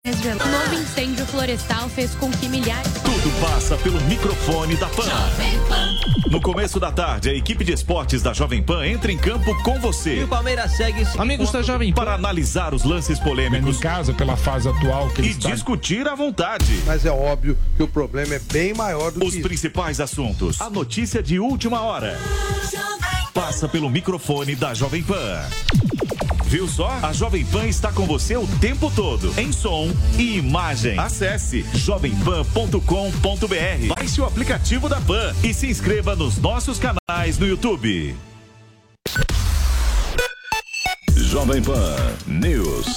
O novo incêndio florestal fez com que milhares... Tudo passa pelo microfone da PAN. No começo da tarde, a equipe de esportes da Jovem Pan entra em campo com você. E o Palmeiras segue... Amigos da Jovem Pan. Para analisar os lances polêmicos. Em casa, pela fase atual que e discutir à vontade. Mas é óbvio que o problema é bem maior do que os principais assuntos. A notícia de última hora. Passa pelo microfone da Jovem Pan. Viu só? A Jovem Pan está com você o tempo todo, em som e imagem. Acesse jovempan.com.br, baixe o aplicativo da Pan e se inscreva nos nossos canais no YouTube. Jovem Pan News.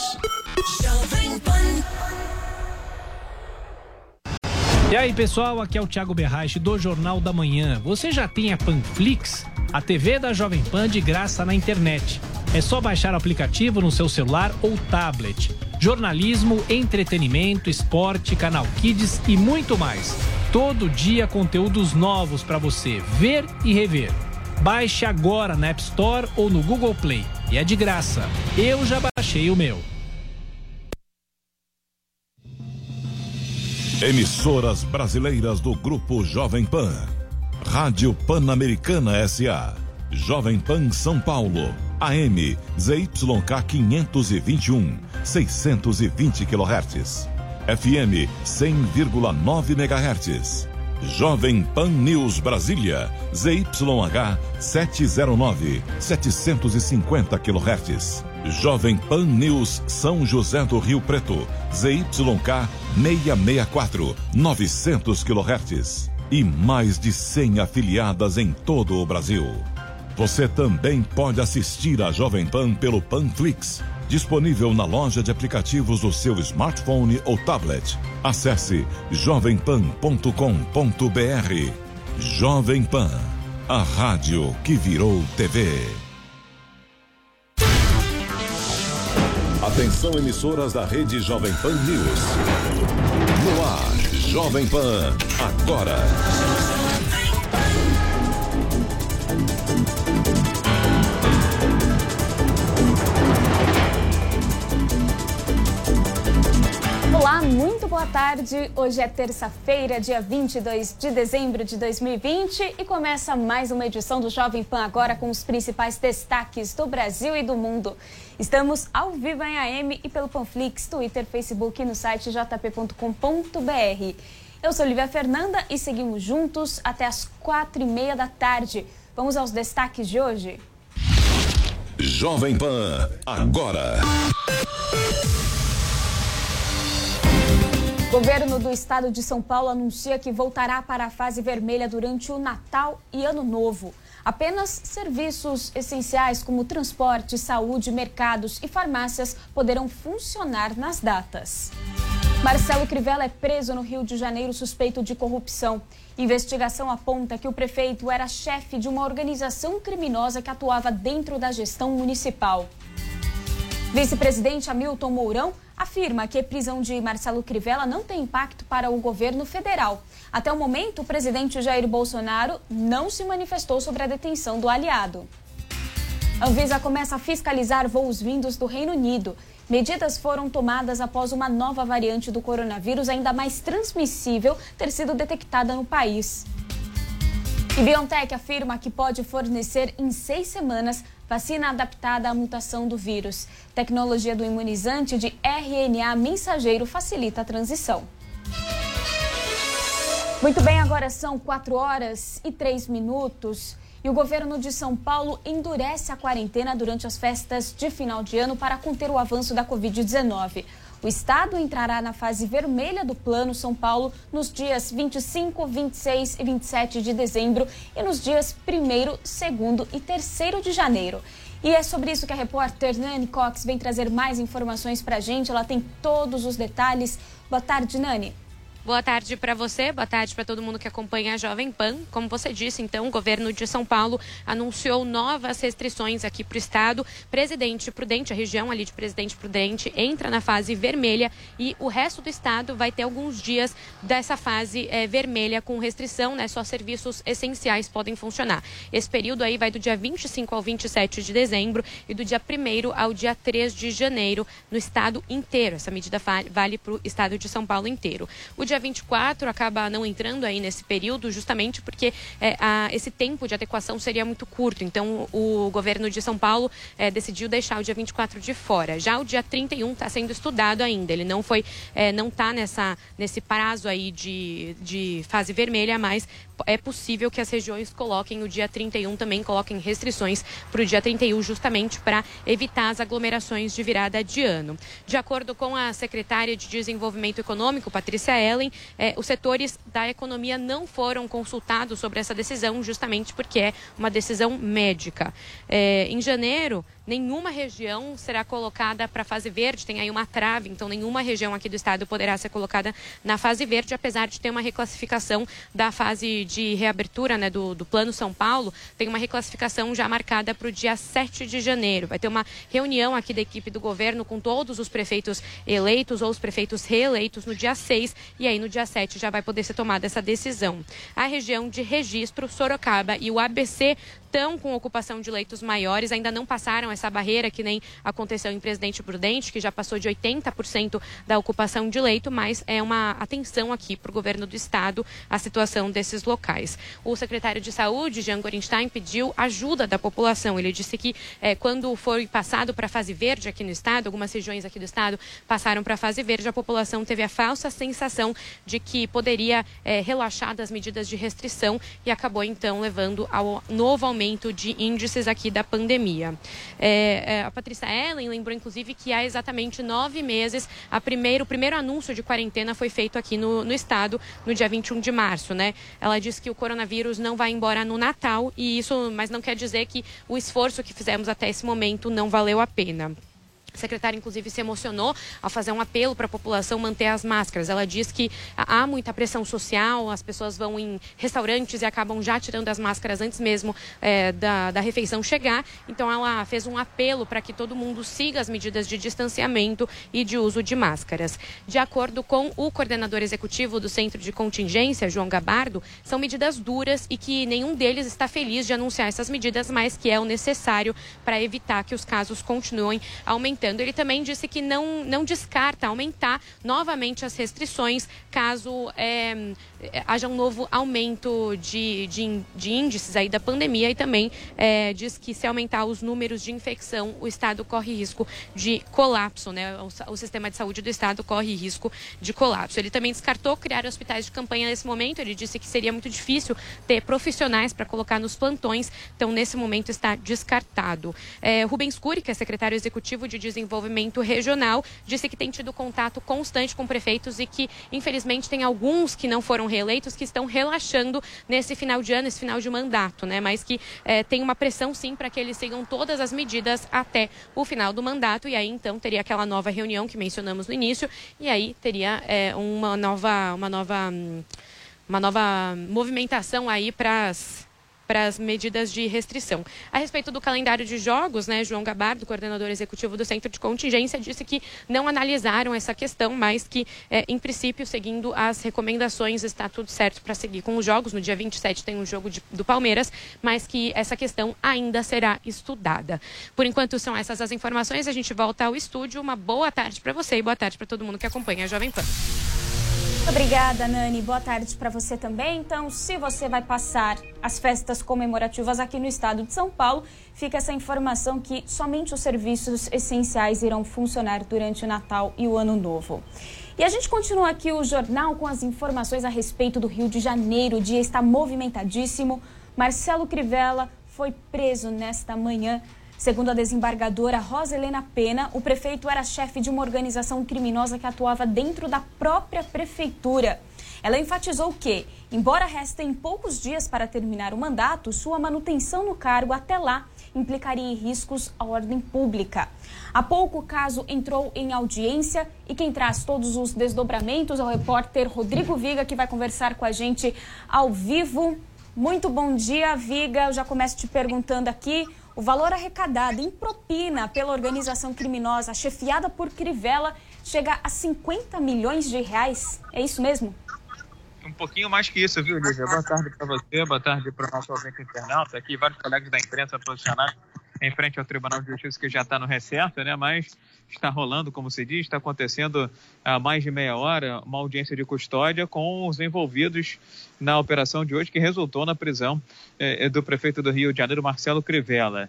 E aí, pessoal, aqui é o Thiago Berraich do Jornal da Manhã. Você já tem a Panflix? A TV da Jovem Pan de graça na internet. É só baixar o aplicativo no seu celular ou tablet. Jornalismo, entretenimento, esporte, canal Kids e muito mais. Todo dia conteúdos novos para você ver e rever. Baixe agora na App Store ou no Google Play. E é de graça. Eu já baixei o meu. Emissoras brasileiras do Grupo Jovem Pan. Rádio Pan-Americana S.A. Jovem Pan São Paulo. AM ZYK 521, 620 kHz. FM 100,9 MHz. Jovem Pan News Brasília, ZYH 709, 750 kHz. Jovem Pan News São José do Rio Preto, ZYK 664, 900 kHz. E mais de 100 afiliadas em todo o Brasil. Você também pode assistir a Jovem Pan pelo Panflix, disponível na loja de aplicativos do seu smartphone ou tablet. Acesse jovempan.com.br. Jovem Pan, a rádio que virou TV. Atenção, emissoras da rede Jovem Pan News. No ar, Jovem Pan, agora. Olá, muito boa tarde. Hoje é terça-feira, dia 22 de dezembro de 2020 e começa mais uma edição do Jovem Pan Agora com os principais destaques do Brasil e do mundo. Estamos ao vivo em AM e pelo Panflix, Twitter, Facebook e no site jp.com.br. Eu sou Lívia Fernanda e seguimos juntos até as 4h30 da tarde. Vamos aos destaques de hoje. Jovem Pan Agora. O governo do estado de São Paulo anuncia que voltará para a fase vermelha durante o Natal e Ano Novo. Apenas serviços essenciais como transporte, saúde, mercados e farmácias poderão funcionar nas datas. Marcelo Crivella é preso no Rio de Janeiro suspeito de corrupção. Investigação aponta que o prefeito era chefe de uma organização criminosa que atuava dentro da gestão municipal. Vice-presidente Hamilton Mourão afirma que a prisão de Marcelo Crivella não tem impacto para o governo federal. Até o momento, o presidente Jair Bolsonaro não se manifestou sobre a detenção do aliado. A Anvisa começa a fiscalizar voos vindos do Reino Unido. Medidas foram tomadas após uma nova variante do coronavírus, ainda mais transmissível, ter sido detectada no país. E BioNTech afirma que pode fornecer em 6 semanas vacina adaptada à mutação do vírus. Tecnologia do imunizante de RNA mensageiro facilita a transição. Muito bem, agora são 4h03 e o governo de São Paulo endurece a quarentena durante as festas de final de ano para conter o avanço da Covid-19. O estado entrará na fase vermelha do Plano São Paulo nos dias 25, 26 e 27 de dezembro e nos dias 1º, 2º e 3º de janeiro. E é sobre isso que a repórter Nani Cox vem trazer mais informações para a gente. Ela tem todos os detalhes. Boa tarde, Nani. Boa tarde para você, boa tarde para todo mundo que acompanha a Jovem Pan. Como você disse, então, o governo de São Paulo anunciou novas restrições aqui para o estado. Presidente Prudente, a região ali de Presidente Prudente, entra na fase vermelha e o resto do estado vai ter alguns dias dessa fase vermelha com restrição, né? Só serviços essenciais podem funcionar. Esse período aí vai do dia 25 ao 27 de dezembro e do dia 1º ao dia 3 de janeiro no estado inteiro. Essa medida vale para o estado de São Paulo inteiro. O dia 24 acaba não entrando aí nesse período justamente porque esse tempo de adequação seria muito curto. Então, o governo de São Paulo decidiu deixar o dia 24 de fora. Já o dia 31 está sendo estudado ainda. Ele não está nesse prazo aí de fase vermelha, mas é possível que as regiões coloquem o dia 31 também, coloquem restrições para o dia 31 justamente para evitar as aglomerações de virada de ano. De acordo com a secretária de Desenvolvimento Econômico, Patrícia Ellen, os setores da economia não foram consultados sobre essa decisão justamente porque é uma decisão médica. Em janeiro, nenhuma região será colocada para a fase verde, tem aí uma trave, então nenhuma região aqui do estado poderá ser colocada na fase verde, apesar de ter uma reclassificação da fase de reabertura, né, do Plano São Paulo, tem uma reclassificação já marcada para o dia 7 de janeiro. Vai ter uma reunião aqui da equipe do governo com todos os prefeitos eleitos ou os prefeitos reeleitos no dia 6 e aí no dia 7 já vai poder ser tomada essa decisão. A região de Registro, Sorocaba e o ABC estão com ocupação de leitos maiores, ainda não passaram essa barreira que nem aconteceu em Presidente Prudente, que já passou de 80% da ocupação de leito, mas é uma atenção aqui para o governo do estado a situação desses locais. O secretário de Saúde, Jean Gorenstein, pediu ajuda da população. Ele disse que quando foi passado para a fase verde aqui no estado, algumas regiões aqui do estado passaram para a fase verde, a população teve a falsa sensação de que poderia relaxar das medidas de restrição e acabou então levando ao novo aumento de índices aqui da pandemia. A Patrícia Ellen lembrou, inclusive, que há exatamente 9 meses, o primeiro anúncio de quarentena foi feito aqui no estado, no dia 21 de março, né? Ela disse que o coronavírus não vai embora no Natal, mas não quer dizer que o esforço que fizemos até esse momento não valeu a pena. A secretária, inclusive, se emocionou ao fazer um apelo para a população manter as máscaras. Ela diz que há muita pressão social, as pessoas vão em restaurantes e acabam já tirando as máscaras antes mesmo da refeição chegar. Então, ela fez um apelo para que todo mundo siga as medidas de distanciamento e de uso de máscaras. De acordo com o coordenador executivo do Centro de Contingência, João Gabardo, são medidas duras e que nenhum deles está feliz de anunciar essas medidas, mas que é o necessário para evitar que os casos continuem aumentando. Ele também disse que não descarta aumentar novamente as restrições caso haja um novo aumento de índices aí da pandemia e também diz que se aumentar os números de infecção, o estado corre risco de colapso, né? O sistema de saúde do estado corre risco de colapso. Ele também descartou criar hospitais de campanha nesse momento. Ele disse que seria muito difícil ter profissionais para colocar nos plantões, então nesse momento está descartado. Rubens Cury, que é secretário executivo de Desenvolvimento Regional, disse que tem tido contato constante com prefeitos e que, infelizmente, tem alguns que não foram reeleitos que estão relaxando nesse final de ano, esse final de mandato, né? Mas que tem uma pressão, sim, para que eles sigam todas as medidas até o final do mandato e aí, então, teria aquela nova reunião que mencionamos no início e aí teria uma nova movimentação aí para as medidas de restrição. A respeito do calendário de jogos, né, João Gabardo, coordenador executivo do Centro de Contingência, disse que não analisaram essa questão, mas que, em princípio, seguindo as recomendações, está tudo certo para seguir com os jogos. No dia 27 tem um jogo do Palmeiras, mas que essa questão ainda será estudada. Por enquanto, são essas as informações. A gente volta ao estúdio. Uma boa tarde para você e boa tarde para todo mundo que acompanha a Jovem Pan. Obrigada, Nani. Boa tarde para você também. Então, se você vai passar as festas comemorativas aqui no estado de São Paulo, fica essa informação que somente os serviços essenciais irão funcionar durante o Natal e o Ano Novo. E a gente continua aqui o jornal com as informações a respeito do Rio de Janeiro. O dia está movimentadíssimo. Marcelo Crivella foi preso nesta manhã. Segundo a desembargadora Rosa Helena Pena, o prefeito era chefe de uma organização criminosa que atuava dentro da própria prefeitura. Ela enfatizou que, embora restem poucos dias para terminar o mandato, sua manutenção no cargo até lá implicaria em riscos à ordem pública. Há pouco o caso entrou em audiência e quem traz todos os desdobramentos é o repórter Rodrigo Viga, que vai conversar com a gente ao vivo. Muito bom dia, Viga. Eu já começo te perguntando aqui, o valor arrecadado em propina pela organização criminosa chefiada por Crivella chega a 50 milhões de reais. É isso mesmo? Um pouquinho mais que isso, viu, Lívia? Boa tarde para você, boa tarde para o nosso ouvinte internauta. Aqui vários colegas da imprensa posicionados em frente ao Tribunal de Justiça, que já está no recesso, né? Mas está rolando, como se diz, está acontecendo há mais de meia hora uma audiência de custódia com os envolvidos na operação de hoje, que resultou na prisão do prefeito do Rio de Janeiro, Marcelo Crivella.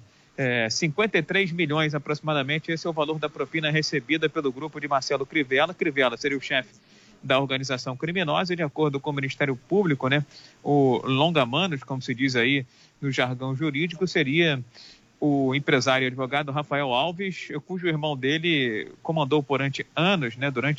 53 milhões aproximadamente, esse é o valor da propina recebida pelo grupo de Marcelo Crivella. Crivella seria o chefe da organização criminosa e, de acordo com o Ministério Público, né, o longa-manos, como se diz aí no jargão jurídico, seria o empresário e advogado Rafael Alves, cujo irmão dele comandou durante anos,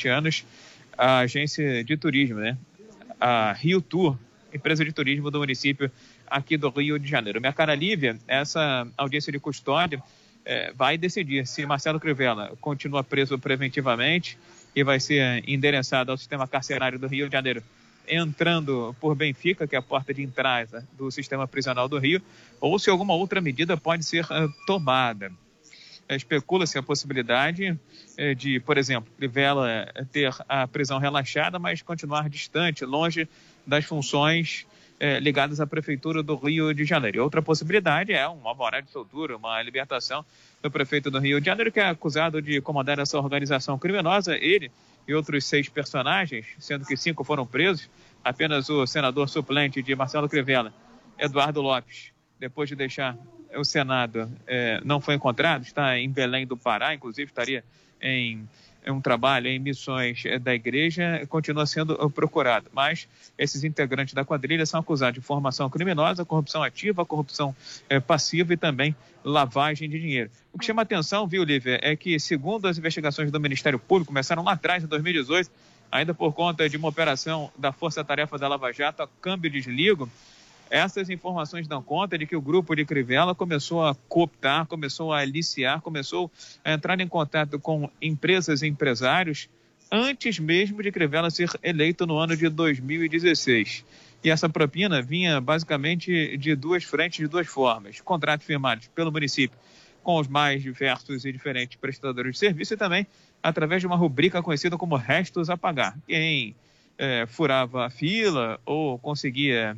a agência de turismo, né, a Rio Tour, empresa de turismo do município aqui do Rio de Janeiro. Minha cara Lívia, essa audiência de custódia vai decidir se Marcelo Crivella continua preso preventivamente e vai ser endereçado ao sistema carcerário do Rio de Janeiro, entrando por Benfica, que é a porta de entrada do sistema prisional do Rio, ou se alguma outra medida pode ser tomada. Especula-se a possibilidade de, por exemplo, Crivella ter a prisão relaxada, mas continuar distante, longe das funções ligadas à Prefeitura do Rio de Janeiro. E outra possibilidade é uma alvará de soltura, uma libertação do prefeito do Rio de Janeiro, que é acusado de comandar essa organização criminosa. Ele e outros 6 personagens, sendo que 5 foram presos, apenas o senador suplente de Marcelo Crivella, Eduardo Lopes, depois de deixar o Senado, não foi encontrado, está em Belém do Pará, inclusive estaria em um trabalho em missões da igreja, continua sendo procurado. Mas esses integrantes da quadrilha são acusados de formação criminosa, corrupção ativa, corrupção passiva e também lavagem de dinheiro. O que chama atenção, viu, Lívia, é que, segundo as investigações do Ministério Público, começaram lá atrás, em 2018, ainda por conta de uma operação da Força Tarefa da Lava Jato, a câmbio e desligo, essas informações dão conta de que o grupo de Crivella começou a cooptar, começou a aliciar, começou a entrar em contato com empresas e empresários antes mesmo de Crivella ser eleito no ano de 2016. E essa propina vinha basicamente de 2 frentes, de 2 formas. Contratos firmados pelo município com os mais diversos e diferentes prestadores de serviço e também através de uma rubrica conhecida como restos a pagar. Quem furava a fila ou conseguia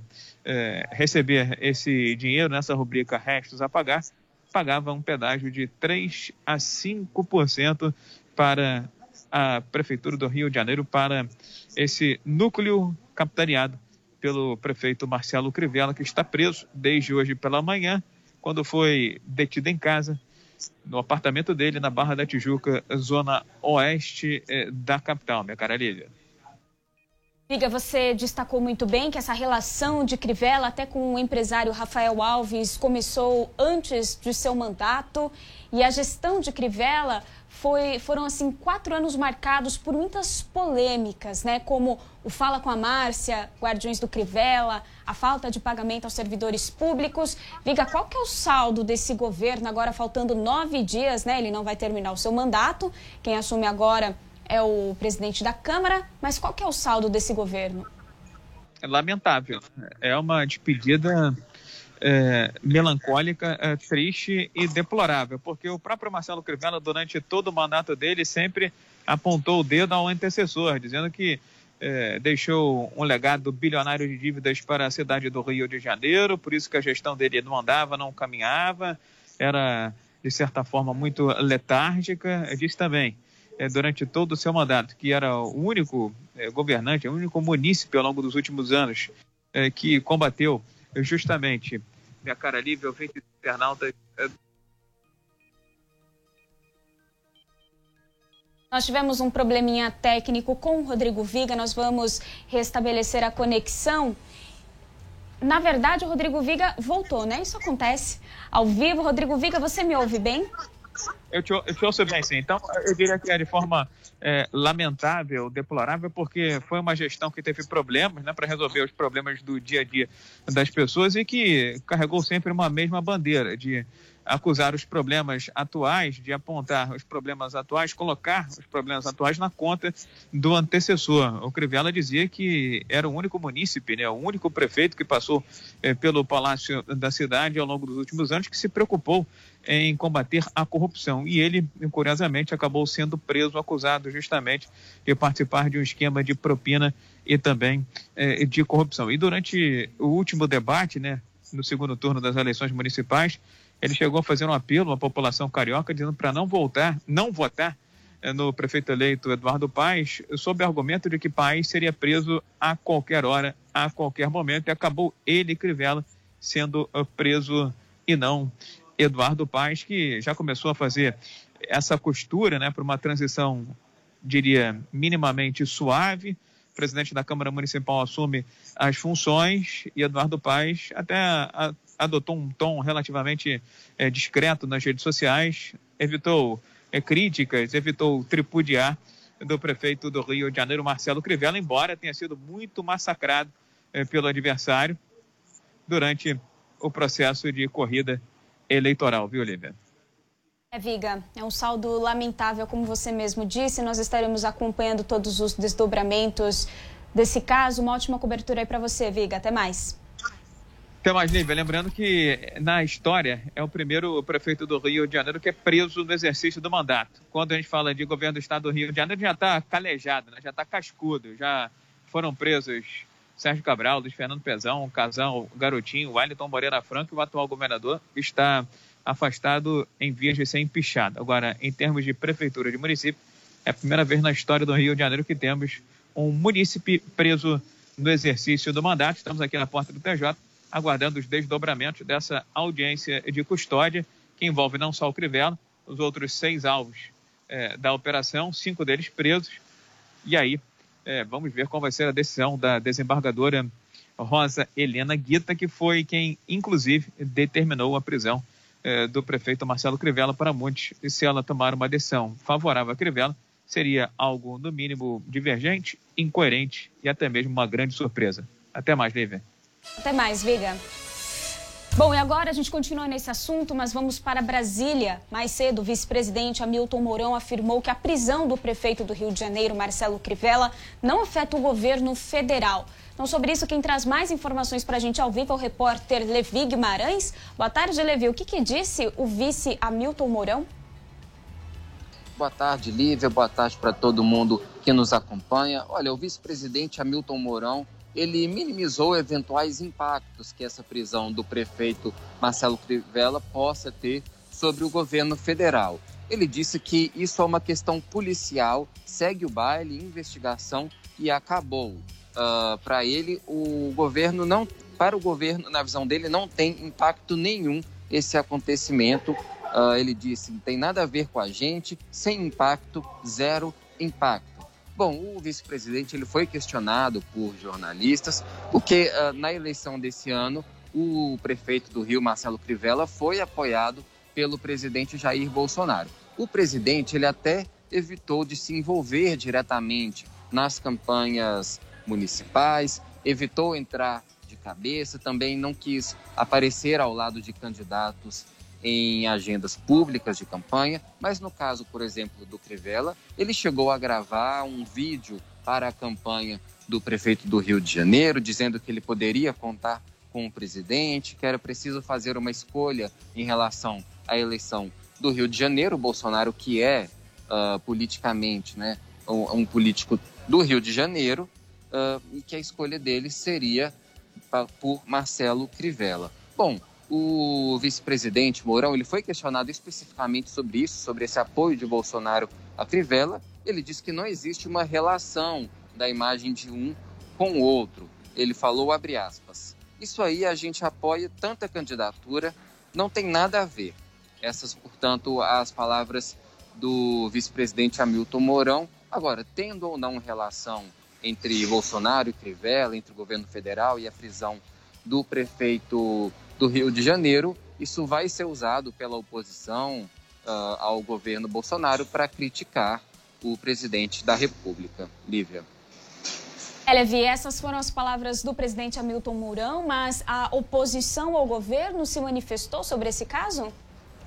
receber esse dinheiro nessa rubrica restos a pagar, pagava um pedágio de 3 a 5% para a Prefeitura do Rio de Janeiro, para esse núcleo capitaneado pelo prefeito Marcelo Crivella, que está preso desde hoje pela manhã, quando foi detido em casa, no apartamento dele, na Barra da Tijuca, zona oeste da capital, minha cara Lívia. Viga, você destacou muito bem que essa relação de Crivella até com o empresário Rafael Alves começou antes de seu mandato e a gestão de Crivella foram assim 4 anos marcados por muitas polêmicas, né? Como o Fala com a Márcia, Guardiões do Crivella, a falta de pagamento aos servidores públicos. Viga, qual que é o saldo desse governo agora faltando 9 dias, né? Ele não vai terminar o seu mandato. Quem assume agora é o presidente da Câmara, mas qual que é o saldo desse governo? É lamentável. É uma despedida melancólica, triste e deplorável, porque o próprio Marcelo Crivella, durante todo o mandato dele, sempre apontou o dedo ao antecessor, dizendo que deixou um legado bilionário de dívidas para a cidade do Rio de Janeiro, por isso que a gestão dele não andava, não caminhava, era, de certa forma, muito letárgica. Disse também, durante todo o seu mandato, que era o único governante, o único munícipe ao longo dos últimos anos que combateu justamente, minha cara Lívia, ouvinte internauta. Nós tivemos um probleminha técnico com o Rodrigo Viga, nós vamos restabelecer a conexão. Na verdade, o Rodrigo Viga voltou, né? Isso acontece ao vivo. Rodrigo Viga, você me ouve bem? Eu te ouço bem, sim. Então, eu diria que é de forma lamentável, deplorável, porque foi uma gestão que teve problemas, né, para resolver os problemas do dia a dia das pessoas e que carregou sempre uma mesma bandeira de acusar os problemas atuais, de apontar os problemas atuais, colocar os problemas atuais na conta do antecessor. O Crivella dizia que era o único munícipe, né, o único prefeito que passou pelo Palácio da Cidade ao longo dos últimos anos que se preocupou em combater a corrupção. E ele, curiosamente, acabou sendo preso, acusado justamente de participar de um esquema de propina e também de corrupção. E durante o último debate, né, no segundo turno das eleições municipais, ele chegou a fazer um apelo à população carioca dizendo para não votar no prefeito eleito Eduardo Paes, sob o argumento de que Paes seria preso a qualquer hora, a qualquer momento, e acabou ele, Crivella, sendo preso e não Eduardo Paes, que já começou a fazer essa costura, né, para uma transição, diria, minimamente suave. O presidente da Câmara Municipal assume as funções e Eduardo Paes até adotou um tom relativamente discreto nas redes sociais, evitou críticas, evitou tripudiar do prefeito do Rio de Janeiro, Marcelo Crivella, embora tenha sido muito massacrado pelo adversário durante o processo de corrida eleitoral, viu, Lívia? Viga, é um saldo lamentável, como você mesmo disse. Nós estaremos acompanhando todos os desdobramentos desse caso. Uma ótima cobertura aí para você, Viga. Até mais. Até mais, Lívia. Lembrando que na história é o primeiro prefeito do Rio de Janeiro que é preso no exercício do mandato. Quando a gente fala de governo do estado do Rio de Janeiro, já está calejado, né? Já está cascudo. Já foram presos Sérgio Cabral, Luiz Fernando Pezão, Casão, Garotinho, Wellington Moreira Franco, e o atual governador está afastado em vias de ser empichado. Agora, em termos de prefeitura de município, é a primeira vez na história do Rio de Janeiro que temos um munícipe preso no exercício do mandato. Estamos aqui na porta do TJ, aguardando os desdobramentos dessa audiência de custódia, que envolve não só o Crivella, os outros 6 alvos da operação, 5 deles presos. E aí, vamos ver qual vai ser a decisão da desembargadora Rosa Helena Guita, que foi quem, inclusive, determinou a prisão do prefeito Marcelo Crivella. Para muitos, e se ela tomar uma decisão favorável a Crivella, seria algo, no mínimo, divergente, incoerente e até mesmo uma grande surpresa. Até mais, Lívia. Até mais, Viga. Bom, e agora a gente continua nesse assunto, mas vamos para Brasília. Mais cedo, o vice-presidente Hamilton Mourão afirmou que a prisão do prefeito do Rio de Janeiro, Marcelo Crivella, não afeta o governo federal. Então, sobre isso, quem traz mais informações para a gente ao vivo é o repórter Levi Guimarães. Boa tarde, Levi. O que disse o vice Hamilton Mourão? Boa tarde, Lívia. Boa tarde para todo mundo que nos acompanha. Olha, o vice-presidente Hamilton Mourão, ele minimizou eventuais impactos que essa prisão do prefeito Marcelo Crivella possa ter sobre o governo federal. Ele disse que isso é uma questão policial, segue o baile, investigação e acabou. Para ele, para o governo, na visão dele, não tem impacto nenhum esse acontecimento. Ele disse, não tem nada a ver com a gente, sem impacto, zero impacto. Bom, o vice-presidente ele foi questionado por jornalistas, porque na eleição desse ano, o prefeito do Rio, Marcelo Crivella, foi apoiado pelo presidente Jair Bolsonaro. O presidente ele até evitou de se envolver diretamente nas campanhas municipais, evitou entrar de cabeça, também não quis aparecer ao lado de candidatos em agendas públicas de campanha, mas no caso, por exemplo, do Crivella, ele chegou a gravar um vídeo para a campanha do prefeito do Rio de Janeiro, dizendo que ele poderia contar com o presidente, que era preciso fazer uma escolha em relação à eleição do Rio de Janeiro. O Bolsonaro, que é politicamente, né, um político do Rio de Janeiro, e que a escolha dele seria por Marcelo Crivella. Bom, o vice-presidente Mourão ele foi questionado especificamente sobre isso, sobre esse apoio de Bolsonaro a Crivella. Ele disse que não existe uma relação da imagem de um com o outro. Ele falou, abre aspas, isso aí a gente apoia tanta candidatura, não tem nada a ver. Essas, portanto, as palavras do vice-presidente Hamilton Mourão. Agora, tendo ou não relação entre Bolsonaro e Crivella, entre o governo federal e a prisão do prefeito do Rio de Janeiro, isso vai ser usado pela oposição ao governo Bolsonaro para criticar o presidente da República. Lívia. Levi, essas foram as palavras do presidente Hamilton Mourão, mas a oposição ao governo se manifestou sobre esse caso?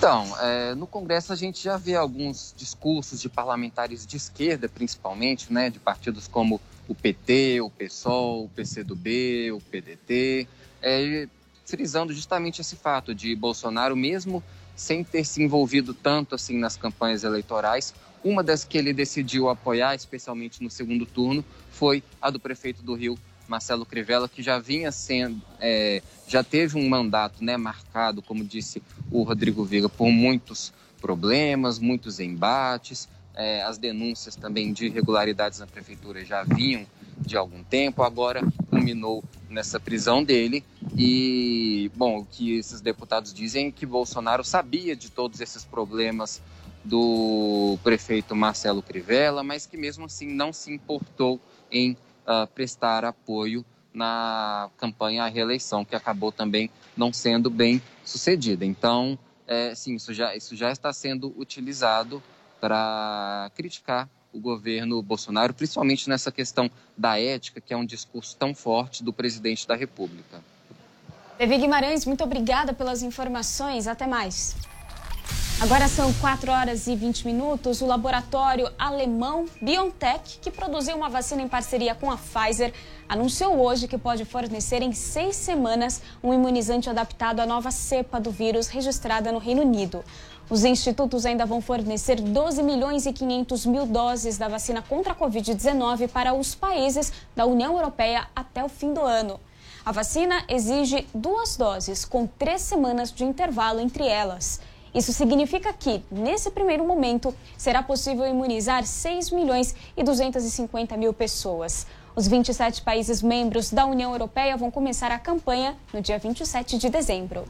Então, no Congresso a gente já vê alguns discursos de parlamentares de esquerda, principalmente, né, de partidos como o PT, o PSOL, o PCdoB, o PDT, frisando justamente esse fato de Bolsonaro, mesmo sem ter se envolvido tanto assim nas campanhas eleitorais, uma das que ele decidiu apoiar, especialmente no segundo turno, foi a do prefeito do Rio, Marcelo Crivella, que já vinha sendo, já teve um mandato, né, marcado, como disse o Rodrigo Viga, por muitos problemas, muitos embates. As denúncias também de irregularidades na prefeitura já vinham de algum tempo, agora culminou nessa prisão dele. E, bom, o que esses deputados dizem é que Bolsonaro sabia de todos esses problemas do prefeito Marcelo Crivella, mas que mesmo assim não se importou em prestar apoio na campanha à reeleição, que acabou também não sendo bem sucedida. Então, sim, isso já está sendo utilizado para criticar o governo Bolsonaro, principalmente nessa questão da ética, que é um discurso tão forte do presidente da República. Davi Guimarães, muito obrigada pelas informações. Até mais. Agora são 4h20. O laboratório alemão BioNTech, que produziu uma vacina em parceria com a Pfizer, anunciou hoje que pode fornecer em 6 semanas um imunizante adaptado à nova cepa do vírus registrada no Reino Unido. Os institutos ainda vão fornecer 12.500.000 doses da vacina contra a Covid-19 para os países da União Europeia até o fim do ano. A vacina exige 2 doses, com 3 semanas de intervalo entre elas. Isso significa que, nesse primeiro momento, será possível imunizar 6.250.000 pessoas. Os 27 países membros da União Europeia vão começar a campanha no dia 27 de dezembro.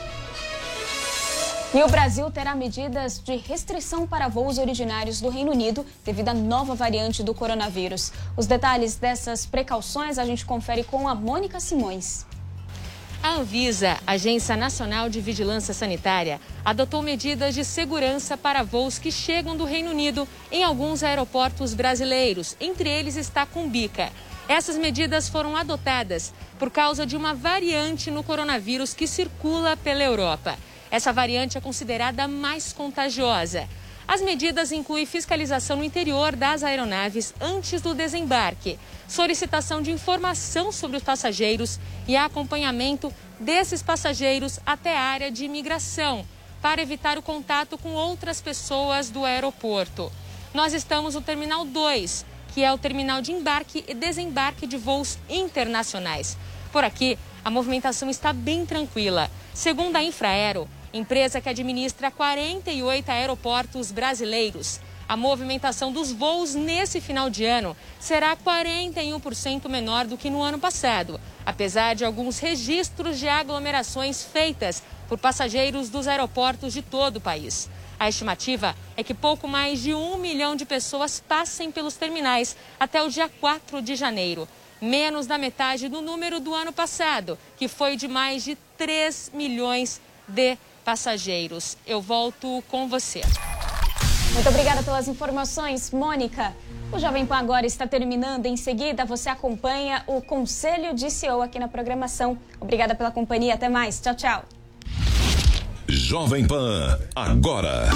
E o Brasil terá medidas de restrição para voos originários do Reino Unido devido à nova variante do coronavírus. Os detalhes dessas precauções a gente confere com a Mônica Simões. A Anvisa, Agência Nacional de Vigilância Sanitária, adotou medidas de segurança para voos que chegam do Reino Unido em alguns aeroportos brasileiros, entre eles está Cumbica. Essas medidas foram adotadas por causa de uma variante no coronavírus que circula pela Europa. Essa variante é considerada mais contagiosa. As medidas incluem fiscalização no interior das aeronaves antes do desembarque, solicitação de informação sobre os passageiros e acompanhamento desses passageiros até a área de imigração, para evitar o contato com outras pessoas do aeroporto. Nós estamos no Terminal 2, que é o terminal de embarque e desembarque de voos internacionais. Por aqui, a movimentação está bem tranquila. Segundo a Infraero, empresa que administra 48 aeroportos brasileiros, a movimentação dos voos nesse final de ano será 41% menor do que no ano passado, apesar de alguns registros de aglomerações feitas por passageiros dos aeroportos de todo o país. A estimativa é que pouco mais de 1 milhão de pessoas passem pelos terminais até o dia 4 de janeiro, menos da metade do número do ano passado, que foi de mais de 3 milhões de passageiros. Eu volto com você. Muito obrigada pelas informações, Mônica. O Jovem Pan agora está terminando. Em seguida, você acompanha o Conselho de CEO aqui na programação. Obrigada pela companhia. Até mais. Tchau, tchau. Jovem Pan, agora.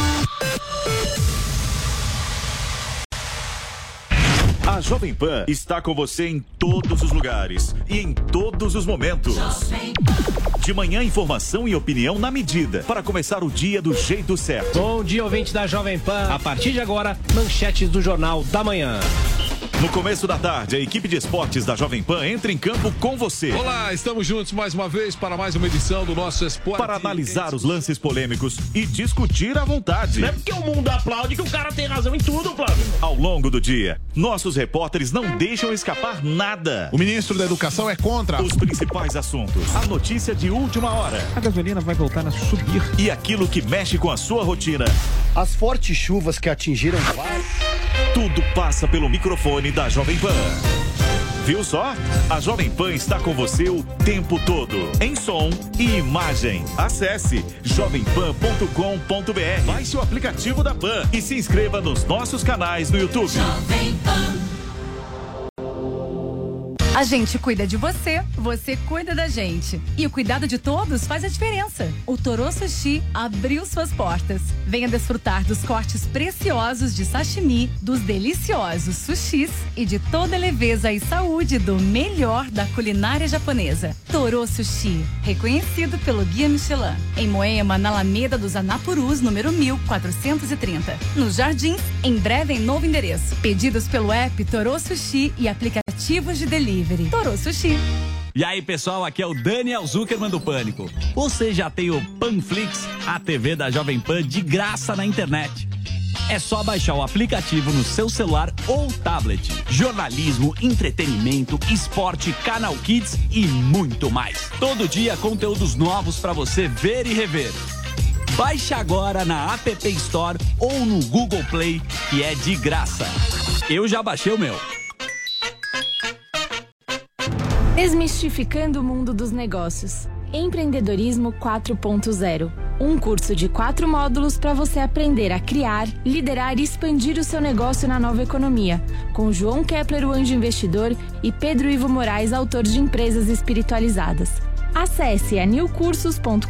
A Jovem Pan está com você em todos os lugares e em todos os momentos. De manhã, informação e opinião na medida, para começar o dia do jeito certo. Bom dia, ouvinte da Jovem Pan. A partir de agora, manchetes do Jornal da Manhã. No começo da tarde, a equipe de esportes da Jovem Pan entra em campo com você. Olá, estamos juntos mais uma vez para mais uma edição do nosso Esporte. Para analisar os lances polêmicos e discutir à vontade. Não é porque o mundo aplaude que o cara tem razão em tudo, Flávio. Ao longo do dia, nossos repórteres não deixam escapar nada. O ministro da Educação é contra os principais assuntos. A notícia de última hora. A gasolina vai voltar a subir. E aquilo que mexe com a sua rotina. As fortes chuvas que atingiram tudo passa pelo microfone da Jovem Pan. Viu só? A Jovem Pan está com você o tempo todo, em som e imagem. Acesse jovempan.com.br, baixe o aplicativo da Pan e se inscreva nos nossos canais no YouTube. Jovem Pan. A gente cuida de você, você cuida da gente. E o cuidado de todos faz a diferença. O Toro Sushi abriu suas portas. Venha desfrutar dos cortes preciosos de sashimi, dos deliciosos sushis e de toda a leveza e saúde do melhor da culinária japonesa. Toro Sushi, reconhecido pelo Guia Michelin. Em Moema, na Alameda dos Anapurus, número 1430. Nos Jardins, em breve em novo endereço. Pedidos pelo app Toro Sushi e aplicativos de delivery. Toro Sushi. E aí, pessoal, aqui é o Daniel Zuckerman do Pânico. Você já tem o Panflix, a TV da Jovem Pan, de graça na internet. É só baixar o aplicativo no seu celular ou tablet. Jornalismo, entretenimento, esporte, canal Kids e muito mais. Todo dia conteúdos novos para você ver e rever. Baixe agora na App Store ou no Google Play, que é de graça. Eu já baixei o meu. Desmistificando o mundo dos negócios. Empreendedorismo 4.0. Um curso de 4 módulos para você aprender a criar, liderar e expandir o seu negócio na nova economia. Com João Kepler, o anjo investidor, e Pedro Ivo Moraes, autor de Empresas Espiritualizadas. Acesse aniucursos.com.br,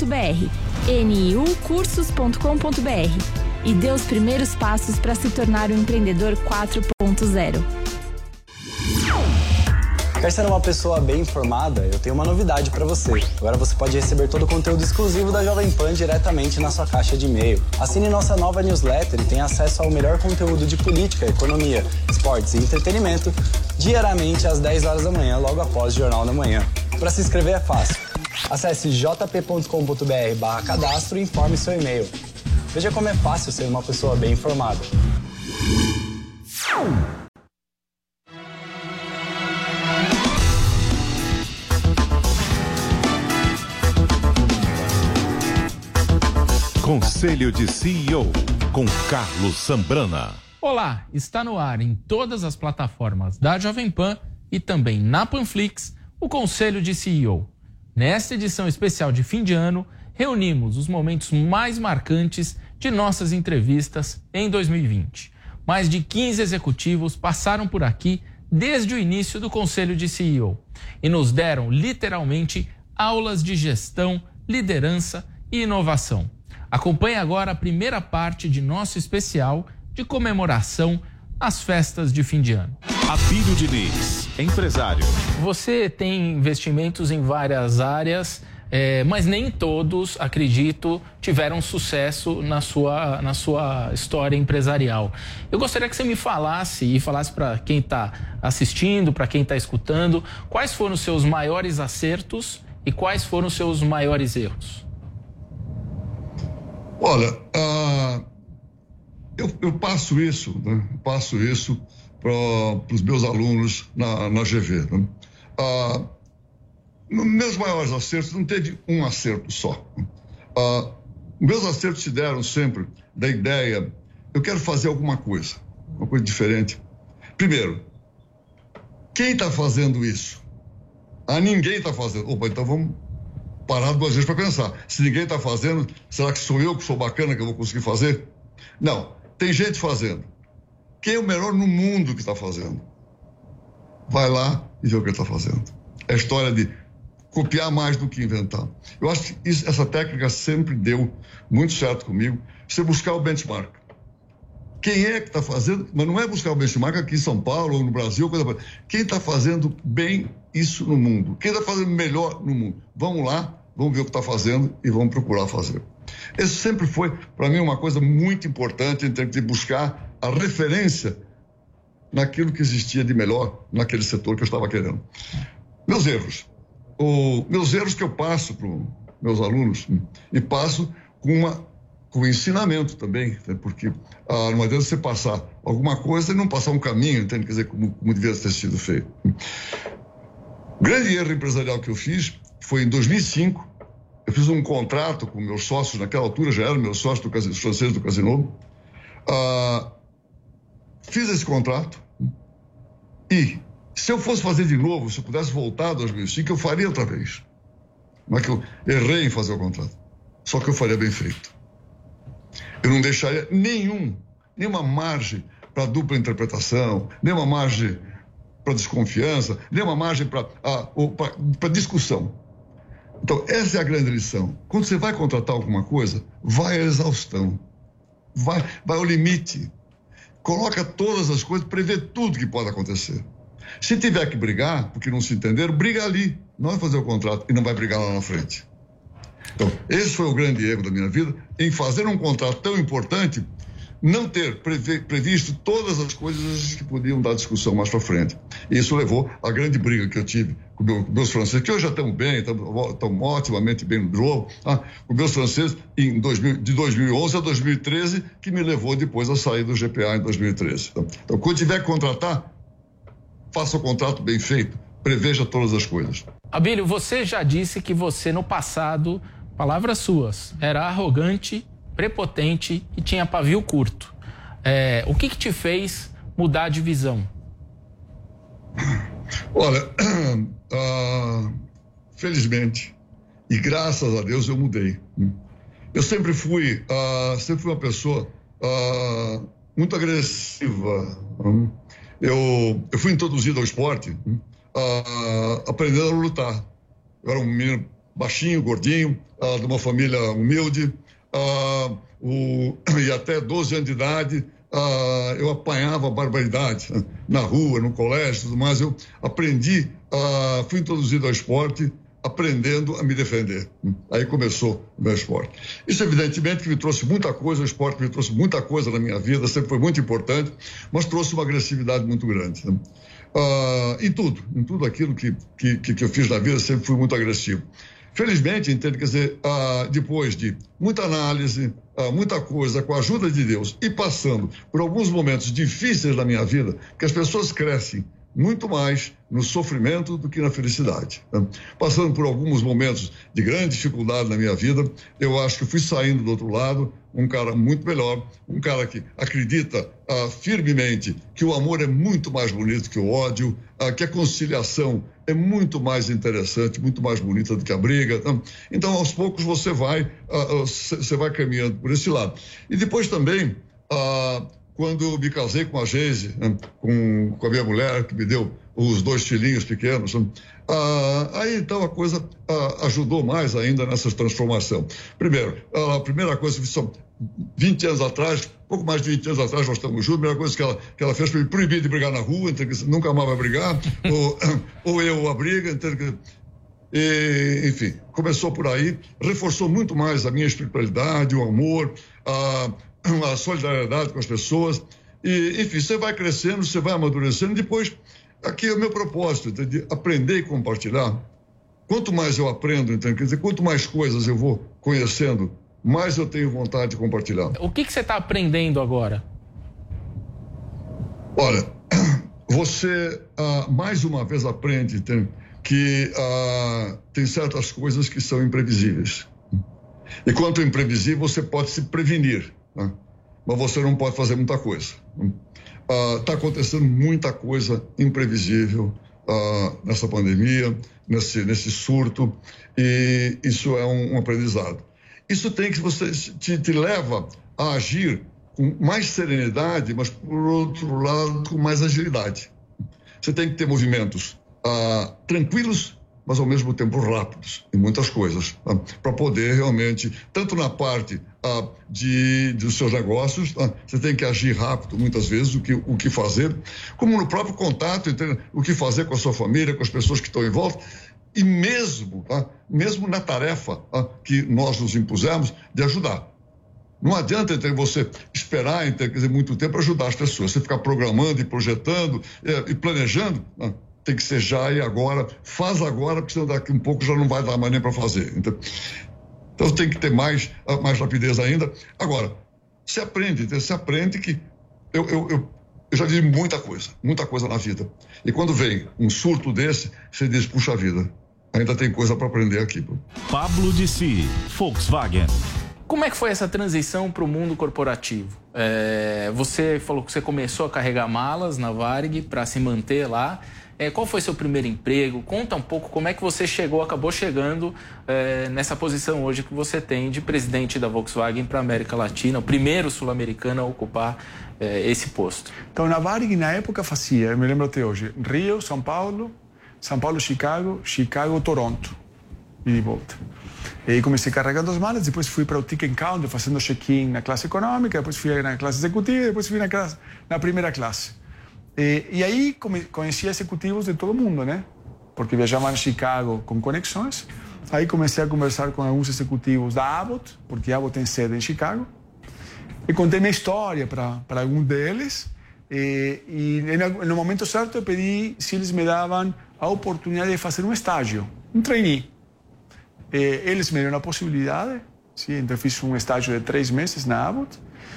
niucursos.com.br e dê os primeiros passos para se tornar um empreendedor 4.0. Quer ser uma pessoa bem informada? Eu tenho uma novidade para você. Agora você pode receber todo o conteúdo exclusivo da Jovem Pan diretamente na sua caixa de e-mail. Assine nossa nova newsletter e tenha acesso ao melhor conteúdo de política, economia, esportes e entretenimento diariamente às 10 horas da manhã, logo após o Jornal da Manhã. Para se inscrever é fácil. Acesse jp.com.br/cadastro e informe seu e-mail. Veja como é fácil ser uma pessoa bem informada. Conselho de CEO, com Carlos Sambrana. Olá, está no ar em todas as plataformas da Jovem Pan e também na Panflix, o Conselho de CEO. Nesta edição especial de fim de ano, reunimos os momentos mais marcantes de nossas entrevistas em 2020. Mais de 15 executivos passaram por aqui desde o início do Conselho de CEO e nos deram literalmente aulas de gestão, liderança e inovação. Acompanhe agora a primeira parte de nosso especial de comemoração às festas de fim de ano. Abílio Diniz, empresário. Você tem investimentos em várias áreas, mas nem todos, acredito, tiveram sucesso na sua história empresarial. Eu gostaria que você me falasse para quem está assistindo, para quem está escutando, quais foram os seus maiores acertos e quais foram os seus maiores erros. Olha, eu passo isso, né? Passo isso para os meus alunos na GV. Né? Meus maiores acertos, não teve um acerto só. Meus acertos se deram sempre da ideia, eu quero fazer uma coisa diferente. Primeiro, quem está fazendo isso? Ninguém está fazendo. Opa, então vamos parar 2 vezes para pensar. Se ninguém está fazendo, será que sou eu que sou bacana que eu vou conseguir fazer? Não, tem gente fazendo. Quem é o melhor no mundo que está fazendo? Vai lá e vê o que ele está fazendo. É a história de copiar mais do que inventar. Eu acho que essa técnica sempre deu muito certo comigo. Você buscar o benchmark. Quem é que está fazendo? Mas não é buscar o benchmark aqui em São Paulo ou no Brasil. Quem está fazendo bem isso no mundo? Quem está fazendo melhor no mundo? Vamos lá, vamos ver o que está fazendo e vamos procurar fazer. Isso sempre foi, para mim, uma coisa muito importante em termos de buscar a referência naquilo que existia de melhor naquele setor que eu estava querendo. Meus erros. Meus erros que eu passo para os meus alunos e passo com ensinamento também, né? Porque não adianta você passar alguma coisa e não passar um caminho, entende? Quer dizer, como devia ter sido feito. O grande erro empresarial que eu fiz foi em 2005. Eu fiz um contrato com meus sócios, naquela altura já eram meus sócios franceses do Casino. Fiz esse contrato e, se eu fosse fazer de novo, se eu pudesse voltar a 2005, eu faria outra vez. Não é que eu errei em fazer o contrato, só que eu faria bem feito. Eu não deixaria nenhuma margem para dupla interpretação, nenhuma margem para desconfiança, nenhuma margem para discussão. Então, essa é a grande lição. Quando você vai contratar alguma coisa, vai à exaustão, vai ao limite, coloca todas as coisas, prevê tudo que pode acontecer. Se tiver que brigar, porque não se entenderam, briga ali, não vai fazer o contrato e não vai brigar lá na frente. Então, esse foi o grande erro da minha vida, em fazer um contrato tão importante, não ter previsto todas as coisas que podiam dar discussão mais para frente. E isso levou à grande briga que eu tive com meus franceses, que hoje já estamos bem, estamos otimamente bem no jogo, com meus franceses de 2011 a 2013, que me levou depois a sair do GPA em 2013. Então, quando tiver que contratar, faça o contrato bem feito, preveja todas as coisas. Abílio, você já disse que você no passado, palavras suas, era arrogante, prepotente e tinha pavio curto. O que te fez mudar de visão? Olha, felizmente e graças a Deus eu mudei. Eu sempre fui uma pessoa muito agressiva. Eu fui introduzido ao esporte aprendendo a lutar. Eu era um menino baixinho, gordinho, de uma família humilde, e até 12 anos de idade eu apanhava barbaridade na rua, no colégio, tudo mais. Eu aprendi, fui introduzido ao esporte aprendendo a me defender. Aí começou o meu esporte. Isso evidentemente que me trouxe muita coisa, o esporte me trouxe muita coisa na minha vida, sempre foi muito importante, mas trouxe uma agressividade muito grande. Em tudo aquilo que eu fiz na vida, sempre fui muito agressivo. Felizmente, entendo, quer dizer, depois de muita análise, muita coisa, com a ajuda de Deus e passando por alguns momentos difíceis da minha vida, que as pessoas crescem muito mais no sofrimento do que na felicidade. Passando por alguns momentos de grande dificuldade na minha vida, eu acho que fui saindo do outro lado um cara muito melhor, um cara que acredita firmemente que o amor é muito mais bonito que o ódio, que a conciliação é muito mais interessante, muito mais bonita do que a briga. Então, aos poucos, você vai caminhando por esse lado. E depois também, quando eu me casei com a Geise, com a minha mulher, que me deu os 2 filhinhos pequenos, aí então a coisa ajudou mais ainda nessa transformação. Primeiro, a primeira coisa que são 20 anos atrás, pouco mais de 20 anos atrás, nós estamos juntos, a primeira coisa que ela fez foi me proibir de brigar na rua, nunca mais vai brigar, ou eu a briga, enfim, começou por aí, reforçou muito mais a minha espiritualidade, o amor, a solidariedade com as pessoas, e enfim, você vai crescendo, você vai amadurecendo, depois, aqui é o meu propósito, de aprender e compartilhar. Quanto mais eu aprendo, quer dizer, quanto mais coisas eu vou conhecendo, mais eu tenho vontade de compartilhar. O que você está aprendendo agora? Olha, você mais uma vez aprende que tem certas coisas que são imprevisíveis. E quanto ao imprevisível, você pode se prevenir, né? Mas você não pode fazer muita coisa. Está acontecendo muita coisa imprevisível nessa pandemia, nesse surto, e isso é um aprendizado. Isso te leva a agir com mais serenidade, mas, por outro lado, com mais agilidade. Você tem que ter movimentos tranquilos, mas ao mesmo tempo rápidos em muitas coisas, para poder realmente, tanto na parte dos seus negócios, você tem que agir rápido muitas vezes, o que fazer, como no próprio contato, o que fazer com a sua família, com as pessoas que estão em volta, e mesmo na tarefa que nós nos impusemos de ajudar. Não adianta você esperar muito tempo para ajudar as pessoas, você ficar programando e projetando e planejando, tem que ser já e agora, faz agora, porque senão daqui um pouco já não vai dar mais nem para fazer. Então tem que ter mais rapidez ainda. Agora, se aprende que eu já vi muita coisa na vida. E quando vem um surto desse, você diz, puxa vida, ainda tem coisa para aprender aqui. Pablo Dissi, Volkswagen. Como é que foi essa transição para o mundo corporativo? Você falou que você começou a carregar malas na Varig para se manter lá. Qual foi seu primeiro emprego? Conta um pouco como é que você acabou chegando nessa posição hoje que você tem de presidente da Volkswagen para a América Latina, o primeiro sul-americano a ocupar esse posto? Então, na Varig, na época, fazia, eu me lembro até hoje, Rio, São Paulo, Chicago, Toronto, e de volta. E aí comecei carregando as malas, depois fui para o ticket counter, fazendo check-in na classe econômica, depois fui na classe executiva, depois fui na primeira classe. E aí conheci executivos de todo mundo, né? Porque viajava em Chicago com conexões. Aí comecei a conversar com alguns executivos da Abbott, porque a Abbott tem sede em Chicago. E contei minha história para algum deles. E no momento certo eu pedi se eles me davam a oportunidade de fazer um estágio, um trainee. Eles me deram a possibilidade, sim, então fiz um estágio de 3 meses na Abbott.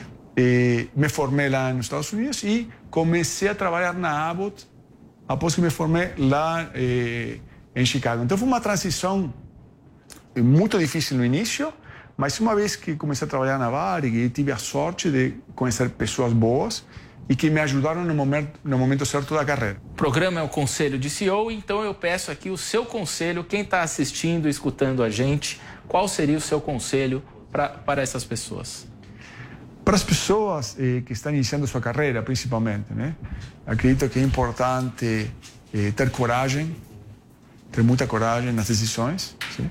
Me formei lá nos Estados Unidos e comecei a trabalhar na Abbott após que me formei lá em Chicago. Então foi uma transição muito difícil no início, mas uma vez que comecei a trabalhar na Varig, tive a sorte de conhecer pessoas boas e que me ajudaram no momento certo da carreira. O programa é o Conselho de CEO, então eu peço aqui o seu conselho, quem está assistindo, escutando a gente, qual seria o seu conselho para essas pessoas? Para as pessoas que estão iniciando sua carreira, principalmente, né? Acredito que é importante ter coragem, ter muita coragem nas decisões, sim?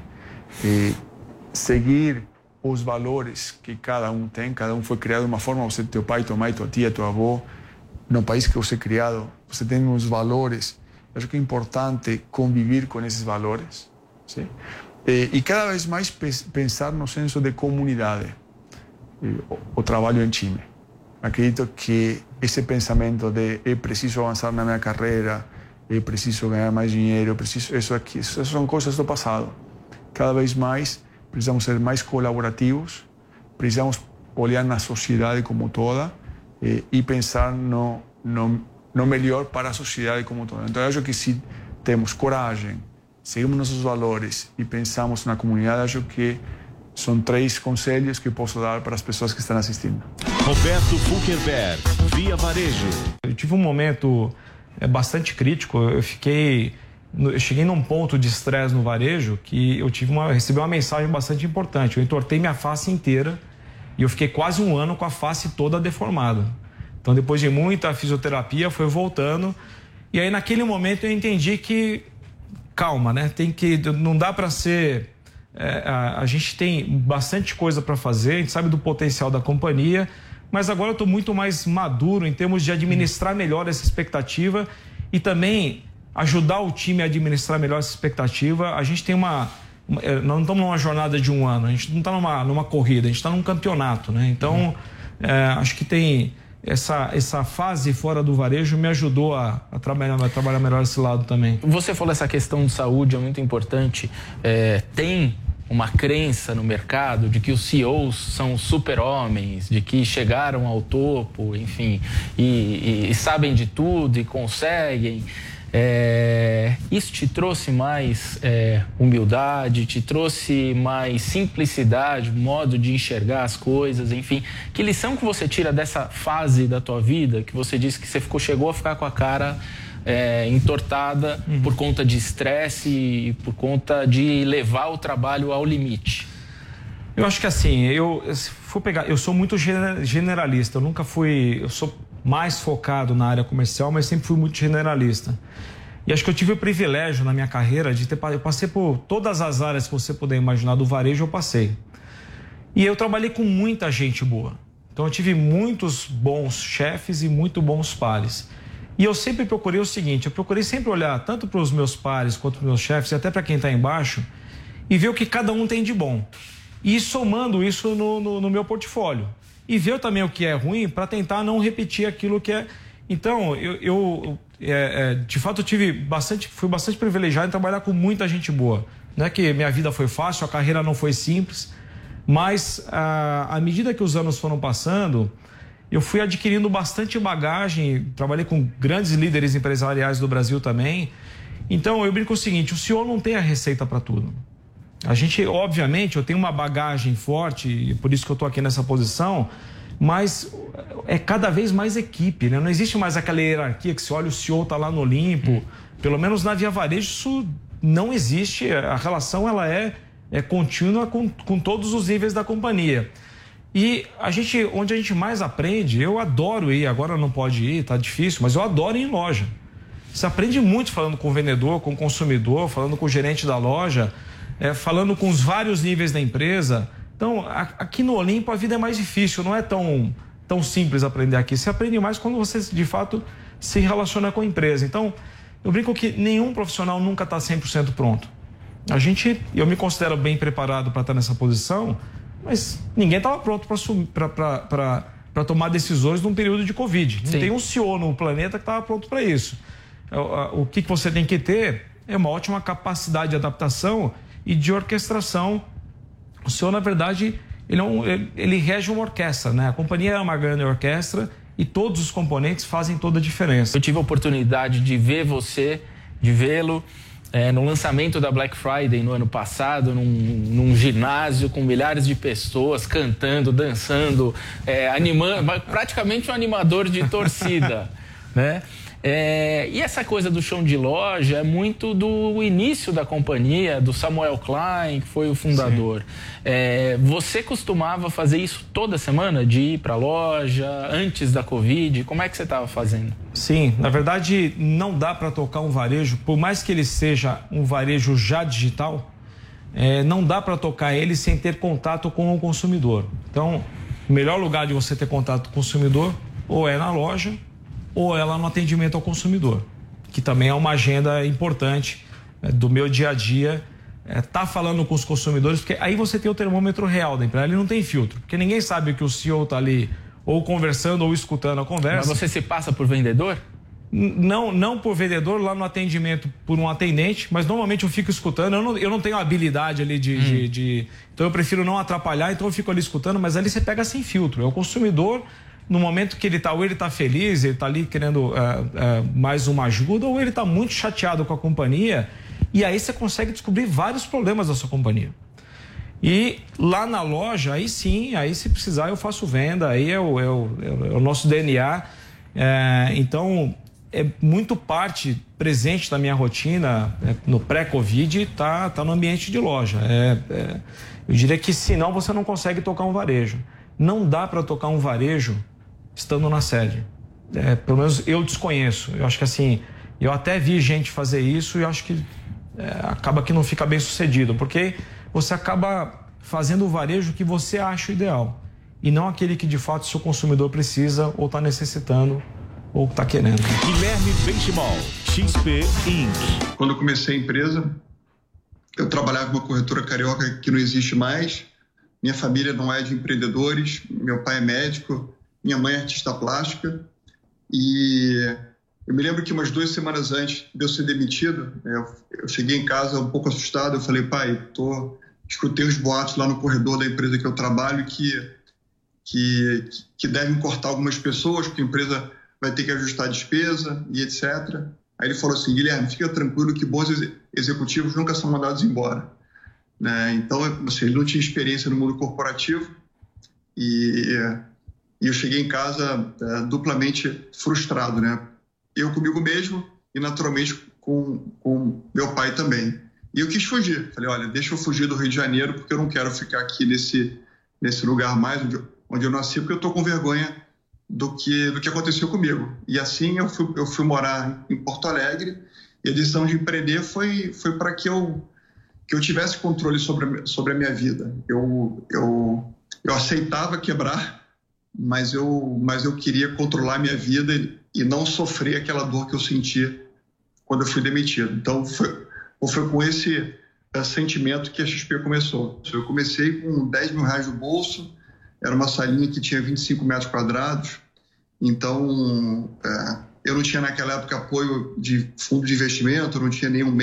Seguir os valores que cada um tem. Cada um foi criado de uma forma, você, teu pai, tua mãe, tua tia, teu avô, no país que você é criado, você tem uns valores. Eu acho que é importante conviver com esses valores, sim? E cada vez mais pensar no senso de comunidade, o trabalho em time. Acredito que esse pensamento de eu preciso avançar na minha carreira, eu preciso ganhar mais dinheiro, essas são coisas do passado. Cada vez mais precisamos ser mais colaborativos, precisamos olhar na sociedade como toda e pensar no melhor para a sociedade como toda. Então, eu acho que se temos coragem, seguimos nossos valores e pensamos na comunidade, acho que são 3 conselhos que posso dar para as pessoas que estão assistindo. Roberto Fulkerberg, Via Varejo. Eu tive um momento bastante crítico. Eu cheguei num ponto de estresse no varejo que eu recebi uma mensagem bastante importante. Eu entortei minha face inteira e eu fiquei quase 1 ano com a face toda deformada. Então, depois de muita fisioterapia, foi voltando. E aí, naquele momento, eu entendi que, calma, né? Não dá para ser... a gente tem bastante coisa para fazer, a gente sabe do potencial da companhia, mas agora eu estou muito mais maduro em termos de administrar melhor essa expectativa e também ajudar o time a administrar melhor essa expectativa. A gente tem nós não estamos numa jornada de 1 ano, a gente não está numa corrida, a gente está num campeonato, né? Então, acho que tem essa fase fora do varejo me ajudou a trabalhar melhor esse lado também. Você falou essa questão de saúde, é muito importante. Tem uma crença no mercado de que os CEOs são super-homens, de que chegaram ao topo, enfim, e sabem de tudo e conseguem. Isso te trouxe mais humildade, te trouxe mais simplicidade, modo de enxergar as coisas, enfim. Que lição que você tira dessa fase da tua vida, que você disse que você chegou a ficar com a cara entortada por conta de estresse e por conta de levar o trabalho ao limite? Eu acho que assim, eu sou muito generalista, eu sou mais focado na área comercial, mas sempre fui muito generalista. E acho que eu tive o privilégio na minha carreira eu passei por todas as áreas que você puder imaginar do varejo, eu passei. E eu trabalhei com muita gente boa. Então eu tive muitos bons chefes e muito bons pares. E eu sempre procurei o seguinte, eu procurei sempre olhar tanto para os meus pares quanto para os meus chefes e até para quem está embaixo e ver o que cada um tem de bom. E somando isso no meu portfólio. E ver também o que é ruim para tentar não repetir aquilo que é... Então, de fato, fui bastante privilegiado em trabalhar com muita gente boa. Não é que minha vida foi fácil, a carreira não foi simples, mas à medida que os anos foram passando, eu fui adquirindo bastante bagagem, trabalhei com grandes líderes empresariais do Brasil também. Então, eu brinco o seguinte, o CEO não tem a receita para tudo. A gente, obviamente, eu tenho uma bagagem forte, e por isso que eu estou aqui nessa posição, mas é cada vez mais equipe, né? Não existe mais aquela hierarquia que se olha, o CEO está lá no Olimpo. Pelo menos na Via Varejo isso não existe. A relação ela é contínua com todos os níveis da companhia. E onde a gente mais aprende, eu adoro ir, agora não pode ir, tá difícil, mas eu adoro ir em loja. Você aprende muito falando com o vendedor, com o consumidor, falando com o gerente da loja, falando com os vários níveis da empresa. Então, aqui no Olimpo a vida é mais difícil, não é tão simples aprender aqui. Você aprende mais quando você, de fato, se relaciona com a empresa. Então, eu brinco que nenhum profissional nunca está 100% pronto. Eu me considero bem preparado para estar nessa posição, mas ninguém estava pronto para tomar decisões num período de Covid. Não tem um CEO no planeta que estava pronto para isso. O que você tem que ter é uma ótima capacidade de adaptação e de orquestração. O CEO, na verdade, ele rege uma orquestra, né? A companhia é uma grande orquestra e todos os componentes fazem toda a diferença. Eu tive a oportunidade de vê-lo no lançamento da Black Friday no ano passado, num ginásio com milhares de pessoas cantando, dançando, animando, praticamente um animador de torcida, né? E essa coisa do chão de loja é muito do início da companhia, do Samuel Klein, que foi o fundador. Você costumava fazer isso toda semana, de ir para a loja, antes da Covid? Como é que você estava fazendo? Sim, na verdade não dá para tocar um varejo, por mais que ele seja um varejo já digital, não dá para tocar ele sem ter contato com o consumidor. Então, o melhor lugar de você ter contato com o consumidor ou é na loja, ou ela no atendimento ao consumidor, que também é uma agenda importante do meu dia a dia, tá falando com os consumidores, porque aí você tem o termômetro real da empresa, ele não tem filtro, porque ninguém sabe que o CEO tá ali ou conversando ou escutando a conversa. Mas você se passa por vendedor? Não por vendedor, lá no atendimento por um atendente, mas normalmente eu fico escutando, eu não tenho habilidade ali então eu prefiro não atrapalhar, então eu fico ali escutando, mas ali você pega sem filtro, é o consumidor. No momento que ele tá feliz, ele tá ali querendo mais uma ajuda, ou ele tá muito chateado com a companhia, e aí você consegue descobrir vários problemas da sua companhia. E lá na loja, aí sim, aí se precisar eu faço venda, aí é o nosso DNA. Então, é muito parte presente da minha rotina, no pré-Covid, tá no ambiente de loja. Eu diria que senão você não consegue tocar um varejo. Não dá para tocar um varejo estando na sede. Pelo menos eu desconheço. Eu acho que assim, eu até vi gente fazer isso e eu acho que acaba que não fica bem sucedido, porque você acaba fazendo o varejo que você acha ideal e não aquele que de fato o seu consumidor precisa ou está necessitando ou está querendo. Guilherme Benchimol, XP Inc. Quando eu comecei a empresa, eu trabalhava com uma corretora carioca que não existe mais. Minha família não é de empreendedores, meu pai é médico, minha mãe é artista plástica. E eu me lembro que umas 2 semanas antes de eu ser demitido, eu cheguei em casa um pouco assustado. Eu falei, pai, escutei os boatos lá no corredor da empresa que eu trabalho que devem cortar algumas pessoas, porque a empresa vai ter que ajustar a despesa e etc. Aí ele falou assim, Guilherme, fica tranquilo que bons executivos nunca são mandados embora. Então, assim, ele não tinha experiência no mundo corporativo e eu cheguei em casa duplamente frustrado, né? Eu comigo mesmo e, naturalmente, com meu pai também. E eu quis fugir. Falei, olha, deixa eu fugir do Rio de Janeiro porque eu não quero ficar aqui nesse lugar mais onde eu nasci, porque eu estou com vergonha do que aconteceu comigo. E assim eu fui morar em Porto Alegre e a decisão de empreender foi para que eu tivesse controle sobre a minha vida. Eu aceitava quebrar, mas eu queria controlar a minha vida e não sofrer aquela dor que eu senti quando eu fui demitido. Então, foi com esse sentimento que a XP começou. Eu comecei com R$10 mil no bolso, era uma salinha que tinha 25 metros quadrados, então eu não tinha naquela época apoio de fundo de investimento, eu não tinha nenhum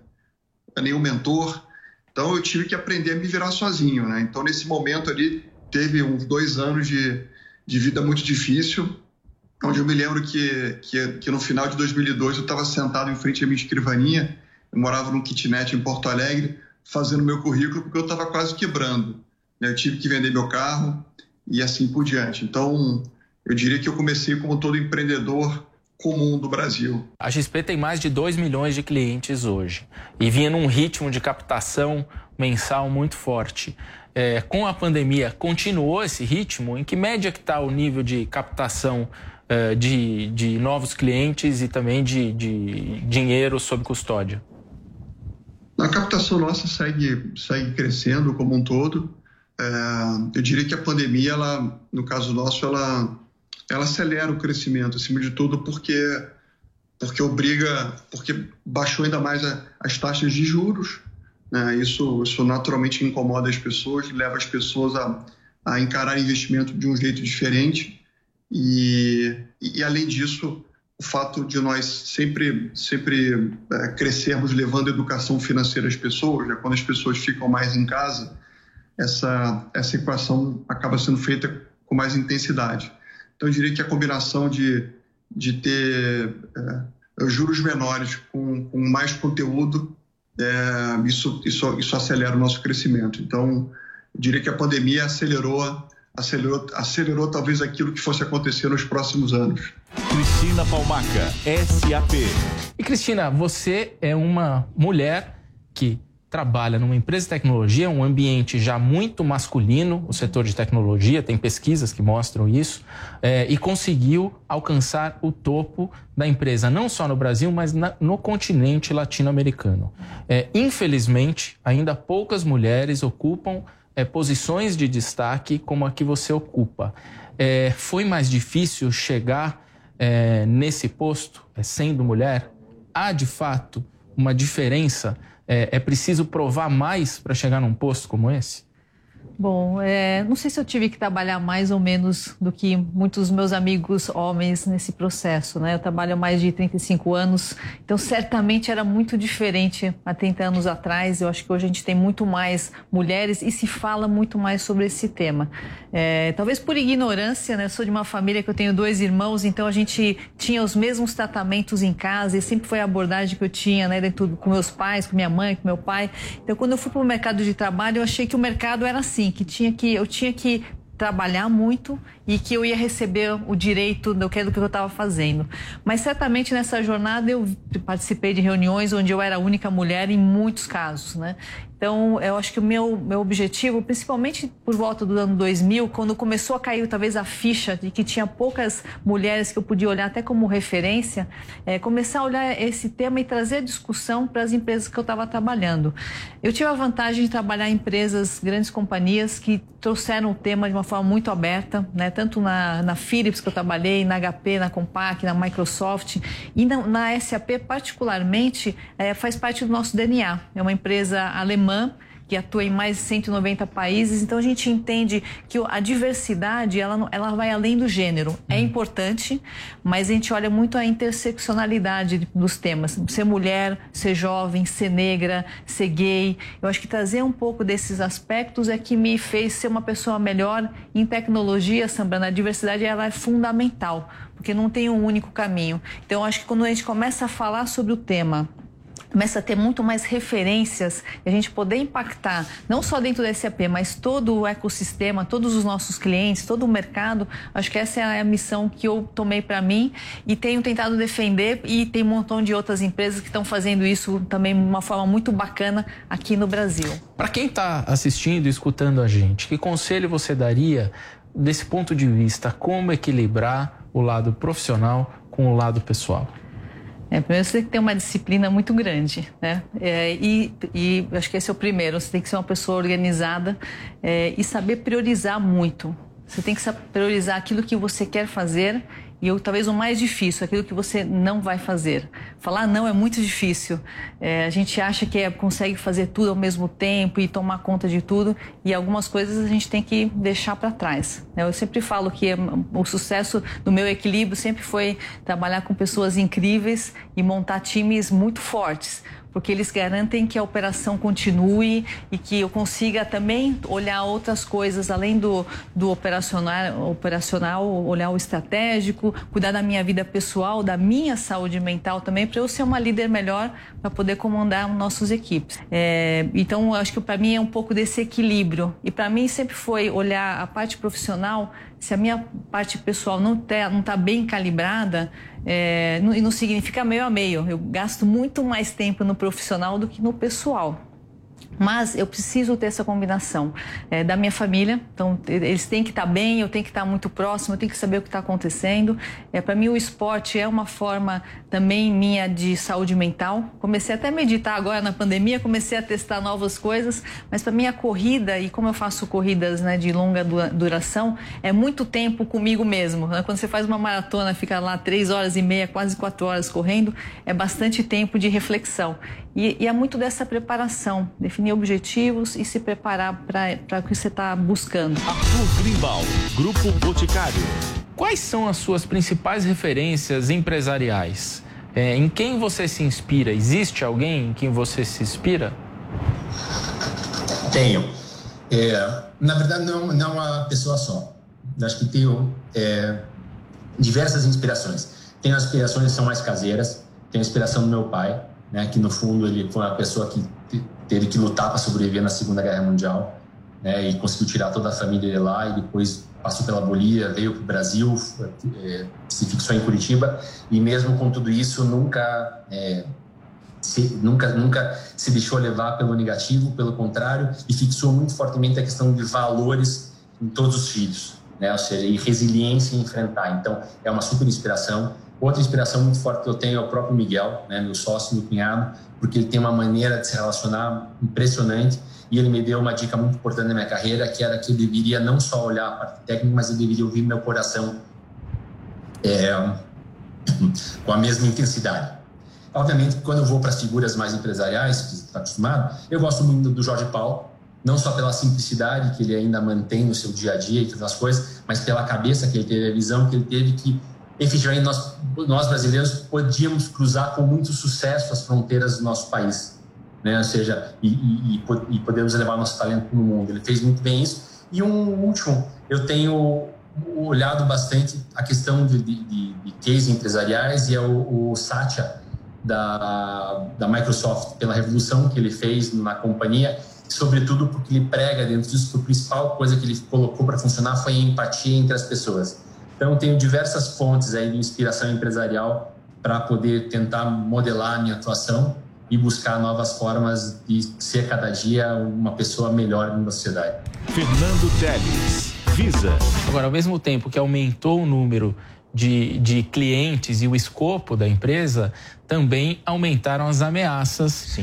mentor, então eu tive que aprender a me virar sozinho, né? Então, nesse momento ali, teve uns 2 anos de vida muito difícil, onde eu me lembro que no final de 2002 eu estava sentado em frente à minha escrivaninha, eu morava num kitnet em Porto Alegre, fazendo meu currículo, porque eu estava quase quebrando, né? Eu tive que vender meu carro e assim por diante. Então, eu diria que eu comecei como todo empreendedor comum do Brasil. A XP tem mais de 2 milhões de clientes hoje e vinha num ritmo de captação mensal muito forte. Com a pandemia, continuou esse ritmo? Em que média que está o nível de captação de novos clientes e também de dinheiro sob custódia? A captação nossa segue crescendo como um todo. Eu diria que a pandemia, ela, no caso nosso, ela acelera o crescimento, acima de tudo porque baixou ainda mais as taxas de juros, né? Isso naturalmente incomoda as pessoas, leva as pessoas a encarar investimento de um jeito diferente e além disso, o fato de nós sempre crescermos levando educação financeira às pessoas, né? Quando as pessoas ficam mais em casa, essa equação acaba sendo feita com mais intensidade. Então, eu diria que a combinação de ter juros menores com mais conteúdo, isso acelera o nosso crescimento. Então, eu diria que a pandemia acelerou talvez aquilo que fosse acontecer nos próximos anos. Cristina Palmaca, SAP. E Cristina, você é uma mulher que trabalha numa empresa de tecnologia, um ambiente já muito masculino, o setor de tecnologia, tem pesquisas que mostram isso, e conseguiu alcançar o topo da empresa, não só no Brasil, mas no continente latino-americano. Infelizmente, ainda poucas mulheres ocupam posições de destaque como a que você ocupa. Foi mais difícil chegar nesse posto, sendo mulher? Há, de fato, uma diferença? É preciso provar mais para chegar num posto como esse? Bom, não sei se eu tive que trabalhar mais ou menos do que muitos dos meus amigos homens nesse processo, né? Eu trabalho há mais de 35 anos, então certamente era muito diferente há 30 anos atrás. Eu acho que hoje a gente tem muito mais mulheres e se fala muito mais sobre esse tema. Talvez por ignorância, né? Eu sou de uma família que eu tenho 2 irmãos, então a gente tinha os mesmos tratamentos em casa e sempre foi a abordagem que eu tinha, né? Dentro, com meus pais, com minha mãe, com meu pai. Então, quando eu fui para o mercado de trabalho, eu achei que o mercado era assim, que eu tinha que trabalhar muito e que eu ia receber o direito do que eu estava fazendo. Mas certamente nessa jornada eu participei de reuniões onde eu era a única mulher em muitos casos, né? Então, eu acho que o meu objetivo, principalmente por volta do ano 2000, quando começou a cair talvez a ficha de que tinha poucas mulheres que eu podia olhar até como referência, começar a olhar esse tema e trazer a discussão para as empresas que eu estava trabalhando. Eu tive a vantagem de trabalhar em empresas, grandes companhias, que trouxeram o tema de uma forma muito aberta, né? Tanto na Philips, que eu trabalhei, na HP, na Compaq, na Microsoft, e na SAP particularmente, faz parte do nosso DNA. É uma empresa alemã que atua em mais de 190 países, então a gente entende que a diversidade ela vai além do gênero. É importante, mas a gente olha muito a interseccionalidade dos temas. Ser mulher, ser jovem, ser negra, ser gay. Eu acho que trazer um pouco desses aspectos é que me fez ser uma pessoa melhor em tecnologia, Sambrana. A diversidade ela é fundamental, porque não tem um único caminho. Então eu acho que quando a gente começa a falar sobre o tema, começa a ter muito mais referências e a gente poder impactar, não só dentro da SAP, mas todo o ecossistema, todos os nossos clientes, todo o mercado. Acho que essa é a missão que eu tomei para mim e tenho tentado defender, e tem um montão de outras empresas que estão fazendo isso também de uma forma muito bacana aqui no Brasil. Para quem está assistindo e escutando a gente, que conselho você daria desse ponto de vista? Como equilibrar o lado profissional com o lado pessoal? Primeiro você tem que ter uma disciplina muito grande, né? E acho que esse é o primeiro. Você tem que ser uma pessoa organizada e saber priorizar muito. Você tem que priorizar aquilo que você quer fazer e talvez o mais difícil, aquilo que você não vai fazer. Falar não é muito difícil. A gente acha que consegue fazer tudo ao mesmo tempo e tomar conta de tudo, e algumas coisas a gente tem que deixar para trás. Eu sempre falo que o sucesso do meu equilíbrio sempre foi trabalhar com pessoas incríveis e montar times muito fortes, porque eles garantem que a operação continue e que eu consiga também olhar outras coisas além do operacional, olhar o estratégico, cuidar da minha vida pessoal, da minha saúde mental também, para eu ser uma líder melhor, para poder comandar nossas equipes. Então, eu acho que para mim é um pouco desse equilíbrio. E para mim sempre foi olhar a parte profissional se a minha parte pessoal não tá bem calibrada, não significa meio a meio. Eu gasto muito mais tempo no profissional do que no pessoal. Mas eu preciso ter essa combinação da minha família. Então, eles têm que estar bem, eu tenho que estar muito próximo, eu tenho que saber o que está acontecendo. Para mim, o esporte é uma forma também minha de saúde mental. Comecei até a meditar agora na pandemia, comecei a testar novas coisas. Mas para mim, a corrida, e como eu faço corridas, né, de longa duração, é muito tempo comigo mesmo. Quando você faz uma maratona, fica lá 3 horas e meia, quase 4 horas correndo, é bastante tempo de reflexão. E é muito dessa preparação, definir objetivos e se preparar para o que você está buscando. Arthur Greenbaum, Grupo Boticário. Quais são as suas principais referências empresariais? Em quem você se inspira? Existe alguém em quem você se inspira? Tenho. Na verdade, não uma pessoa só. Acho que tenho diversas inspirações. Tenho aspirações que são mais caseiras. Tenho a inspiração do meu pai, né, que no fundo ele foi uma pessoa que teve que lutar para sobreviver na Segunda Guerra Mundial, né, e conseguiu tirar toda a família dele lá e depois passou pela Bolívia, veio para o Brasil, se fixou em Curitiba e mesmo com tudo isso nunca se deixou levar pelo negativo, pelo contrário, e fixou muito fortemente a questão de valores em todos os filhos, né, ou seja, e resiliência em enfrentar. Então é uma super inspiração. Outra inspiração muito forte que eu tenho é o próprio Miguel, né, meu sócio, meu cunhado, porque ele tem uma maneira de se relacionar impressionante e ele me deu uma dica muito importante na minha carreira, que era que eu deveria não só olhar a parte técnica, mas eu deveria ouvir meu coração com a mesma intensidade. Obviamente, quando eu vou para as figuras mais empresariais, que você está acostumado, eu gosto muito do Jorge Paulo, não só pela simplicidade que ele ainda mantém no seu dia a dia e todas as coisas, mas pela cabeça que ele teve, a visão que ele teve que efetivamente nós brasileiros podíamos cruzar com muito sucesso as fronteiras do nosso país, né? Ou seja, e podemos levar nosso talento no mundo. Ele fez muito bem isso. E um último, eu tenho olhado bastante a questão de case empresariais e é o Satya da Microsoft, pela revolução que ele fez na companhia, sobretudo porque ele prega dentro disso que a principal coisa que ele colocou para funcionar foi a empatia entre as pessoas. Então, tenho diversas fontes aí de inspiração empresarial para poder tentar modelar a minha atuação e buscar novas formas de ser cada dia uma pessoa melhor na sociedade. Fernando Teles, Visa. Agora, ao mesmo tempo que aumentou o número de clientes e o escopo da empresa, também aumentaram as ameaças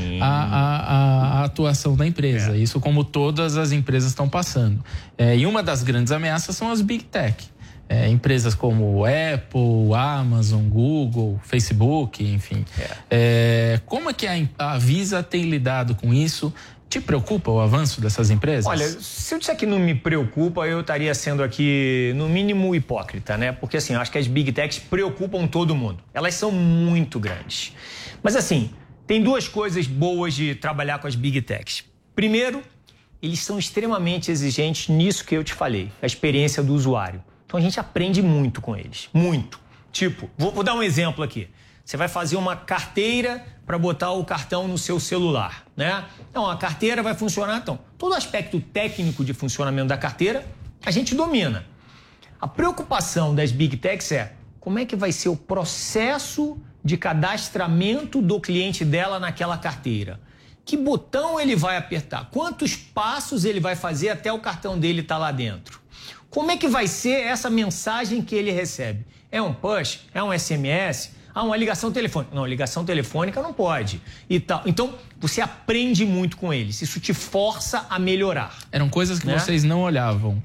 à atuação da empresa. Isso como todas as empresas estão passando. E uma das grandes ameaças são as Big Tech. Empresas como Apple, Amazon, Google, Facebook, enfim. Como é que a Visa tem lidado com isso? Te preocupa o avanço dessas empresas? Olha, se eu disser que não me preocupa, eu estaria sendo aqui, no mínimo, hipócrita, né? Porque, assim, eu acho que as Big Techs preocupam todo mundo. Elas são muito grandes. Mas, assim, tem duas coisas boas de trabalhar com as Big Techs. Primeiro, eles são extremamente exigentes nisso que eu te falei, a experiência do usuário. Então, a gente aprende muito com eles, muito. Tipo, vou dar um exemplo aqui. Você vai fazer uma carteira para botar o cartão no seu celular, né? Então, a carteira vai funcionar. Então, todo o aspecto técnico de funcionamento da carteira, a gente domina. A preocupação das Big Techs é como é que vai ser o processo de cadastramento do cliente dela naquela carteira. Que botão ele vai apertar? Quantos passos ele vai fazer até o cartão dele estar lá dentro? Como é que vai ser essa mensagem que ele recebe? É um push? É um SMS? Uma ligação telefônica. Não, ligação telefônica não pode. E tal. Então, você aprende muito com eles. Isso te força a melhorar. Eram coisas que vocês não olhavam.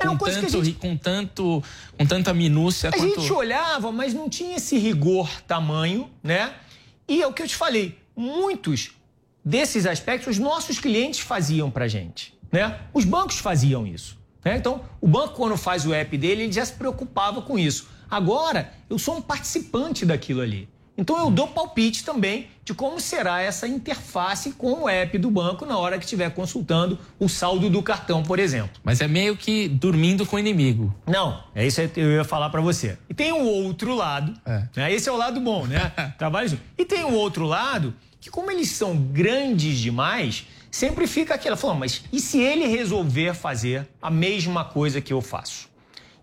Com tanta minúcia. A gente olhava, mas não tinha esse rigor tamanho, né? E é o que eu te falei. Muitos desses aspectos, os nossos clientes faziam pra gente, né? Os bancos faziam isso. Então, o banco, quando faz o app dele, ele já se preocupava com isso. Agora, eu sou um participante daquilo ali. Então, eu dou palpite também de como será essa interface com o app do banco na hora que estiver consultando o saldo do cartão, por exemplo. Mas é meio que dormindo com o inimigo. Não, é isso que eu ia falar para você. E tem um outro lado, né? Esse é o lado bom, né? Trabalho junto. E tem um outro lado que, como eles são grandes demais, sempre fica aquela, falando, mas e se ele resolver fazer a mesma coisa que eu faço?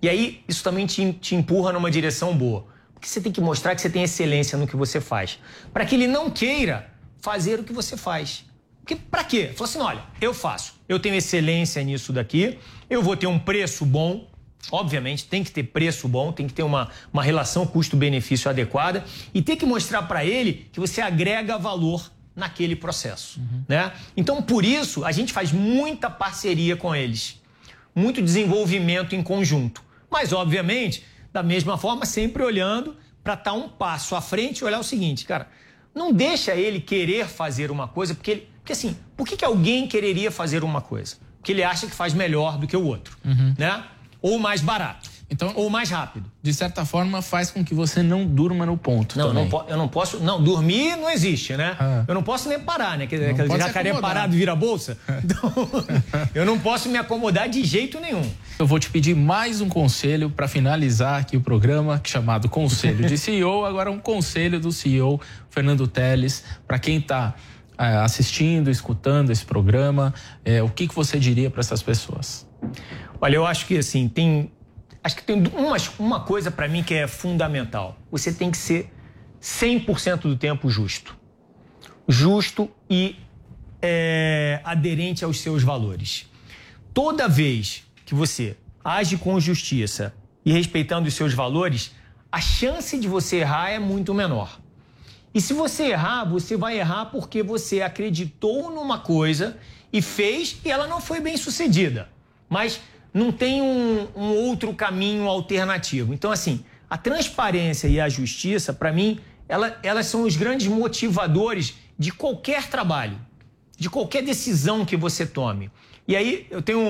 E aí, isso também te empurra numa direção boa. Porque você tem que mostrar que você tem excelência no que você faz. Para que ele não queira fazer o que você faz. Porque para quê? Falou assim, olha, eu faço. Eu tenho excelência nisso daqui. Eu vou ter um preço bom. Obviamente, tem que ter preço bom. Tem que ter uma relação custo-benefício adequada. E tem que mostrar para ele que você agrega valor naquele processo. Né? Então, por isso, a gente faz muita parceria com eles. Muito desenvolvimento em conjunto. Mas, obviamente, da mesma forma, sempre olhando para estar um passo à frente e olhar o seguinte, cara, não deixa ele querer fazer uma coisa, porque assim, por que alguém quereria fazer uma coisa? Porque ele acha que faz melhor do que o outro, né? Ou mais barato, então, ou mais rápido. De certa forma, faz com que você não durma no ponto. Não, eu não posso. Não, dormir não existe, né? Eu não posso nem parar, né? Aquele jacaré parado vira bolsa. Então, eu não posso me acomodar de jeito nenhum. Eu vou te pedir mais um conselho para finalizar aqui o programa, chamado Conselho de CEO. Agora um conselho do CEO Fernando Telles, para quem está assistindo, escutando esse programa, o que você diria para essas pessoas? Olha, eu acho que assim, tem uma coisa para mim que é fundamental. Você tem que ser 100% do tempo justo. Justo e aderente aos seus valores. Toda vez que você age com justiça e respeitando os seus valores, a chance de você errar é muito menor. E se você errar, você vai errar porque você acreditou numa coisa e fez e ela não foi bem sucedida. Mas não tem um outro caminho alternativo. Então, assim, a transparência e a justiça, para mim, elas são os grandes motivadores de qualquer trabalho, de qualquer decisão que você tome. E aí, eu tenho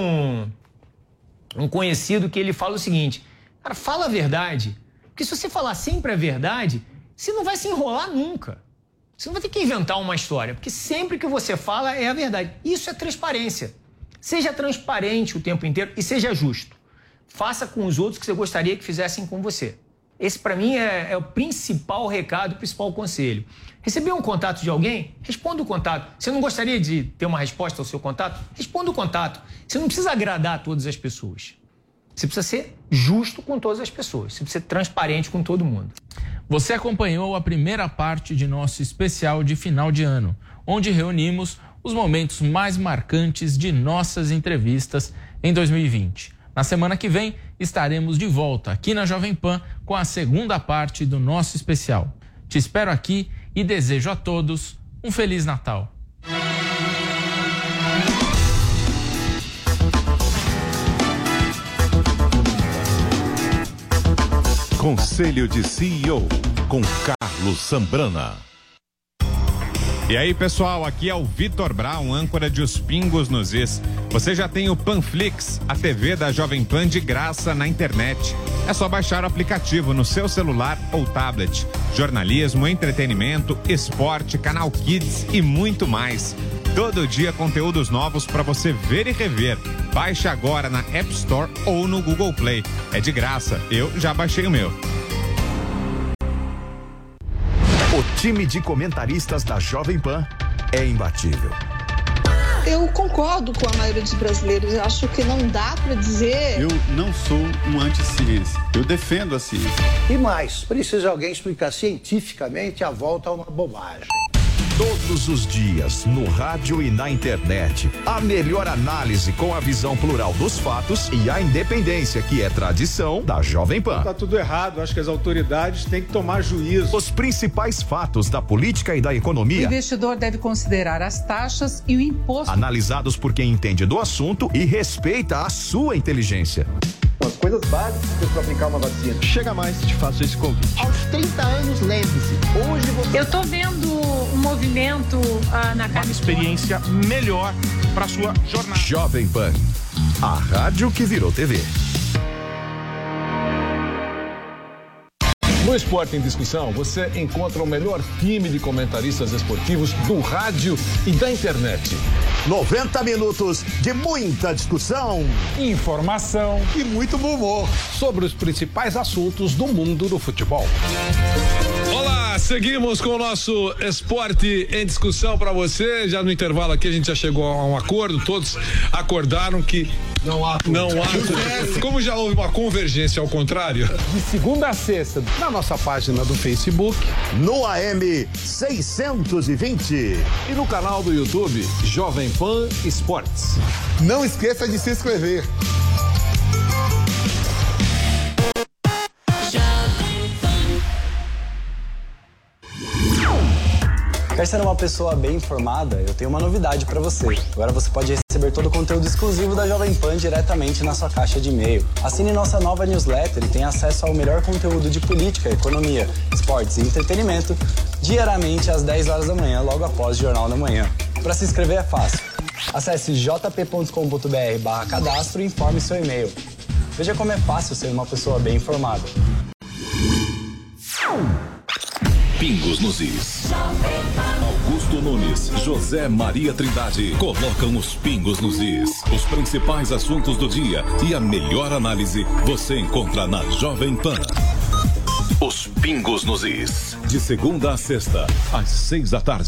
um conhecido que ele fala o seguinte, cara, fala a verdade, porque se você falar sempre a verdade, você não vai se enrolar nunca. Você não vai ter que inventar uma história, porque sempre que você fala é a verdade. Isso é transparência. Seja transparente o tempo inteiro e seja justo. Faça com os outros o que você gostaria que fizessem com você. Esse, para mim, é o principal recado, o principal conselho. Recebeu um contato de alguém? Responda o contato. Você não gostaria de ter uma resposta ao seu contato? Responda o contato. Você não precisa agradar a todas as pessoas. Você precisa ser justo com todas as pessoas. Você precisa ser transparente com todo mundo. Você acompanhou a primeira parte de nosso especial de final de ano, onde reunimos os momentos mais marcantes de nossas entrevistas em 2020. Na semana que vem, estaremos de volta aqui na Jovem Pan com a segunda parte do nosso especial. Te espero aqui e desejo a todos um Feliz Natal. Conselho de CEO com Carlos Sambrana. E aí, pessoal, aqui é o Vitor Brown, âncora de Os Pingos nos Is. Você já tem o Panflix, a TV da Jovem Pan de graça na internet. É só baixar o aplicativo no seu celular ou tablet. Jornalismo, entretenimento, esporte, canal Kids e muito mais. Todo dia conteúdos novos para você ver e rever. Baixe agora na App Store ou no Google Play. É de graça, eu já baixei o meu. O time de comentaristas da Jovem Pan é imbatível. Eu concordo com a maioria dos brasileiros. Eu acho que não dá para dizer... Eu não sou um anti-ciência. Eu defendo a ciência. E mais, precisa alguém explicar cientificamente a volta a uma bobagem. Todos os dias, no rádio e na internet, a melhor análise com a visão plural dos fatos e a independência, que é tradição da Jovem Pan. Tá tudo errado, acho que as autoridades têm que tomar juízo. Os principais fatos da política e da economia. O investidor deve considerar as taxas e o imposto. Analisados por quem entende do assunto e respeita a sua inteligência. As coisas básicas para aplicar uma vacina. Chega mais, te faço esse convite. Aos 30 anos, lembre-se, hoje você... Eu tô vendo um movimento na Uma experiência melhor para sua jornada. Jovem Pan, a rádio que virou TV. No Esporte em Discussão, você encontra o melhor time de comentaristas esportivos do rádio e da internet. 90 minutos de muita discussão, informação e muito bom humor sobre os principais assuntos do mundo do futebol. Olá, Seguimos com o nosso esporte em discussão para você. Já no intervalo aqui a gente já chegou a um acordo, todos acordaram que não há. Como já houve uma convergência ao contrário. De segunda a sexta, na nossa página do Facebook, no AM 620 e no canal do YouTube Jovem Pan Esportes. Não esqueça de se inscrever. Quer ser uma pessoa bem informada? Eu tenho uma novidade para você. Agora você pode receber todo o conteúdo exclusivo da Jovem Pan diretamente na sua caixa de e-mail. Assine nossa nova newsletter e tenha acesso ao melhor conteúdo de política, economia, esportes e entretenimento diariamente às 10 horas da manhã, logo após o Jornal da Manhã. Para se inscrever é fácil. Acesse jp.com.br/cadastro e informe seu e-mail. Veja como é fácil ser uma pessoa bem informada. Pingos nos is. Augusto Nunes, José Maria Trindade colocam os pingos nos is. Os principais assuntos do dia e a melhor análise você encontra na Jovem Pan. Os pingos nos is. De segunda a sexta, às 6 da tarde.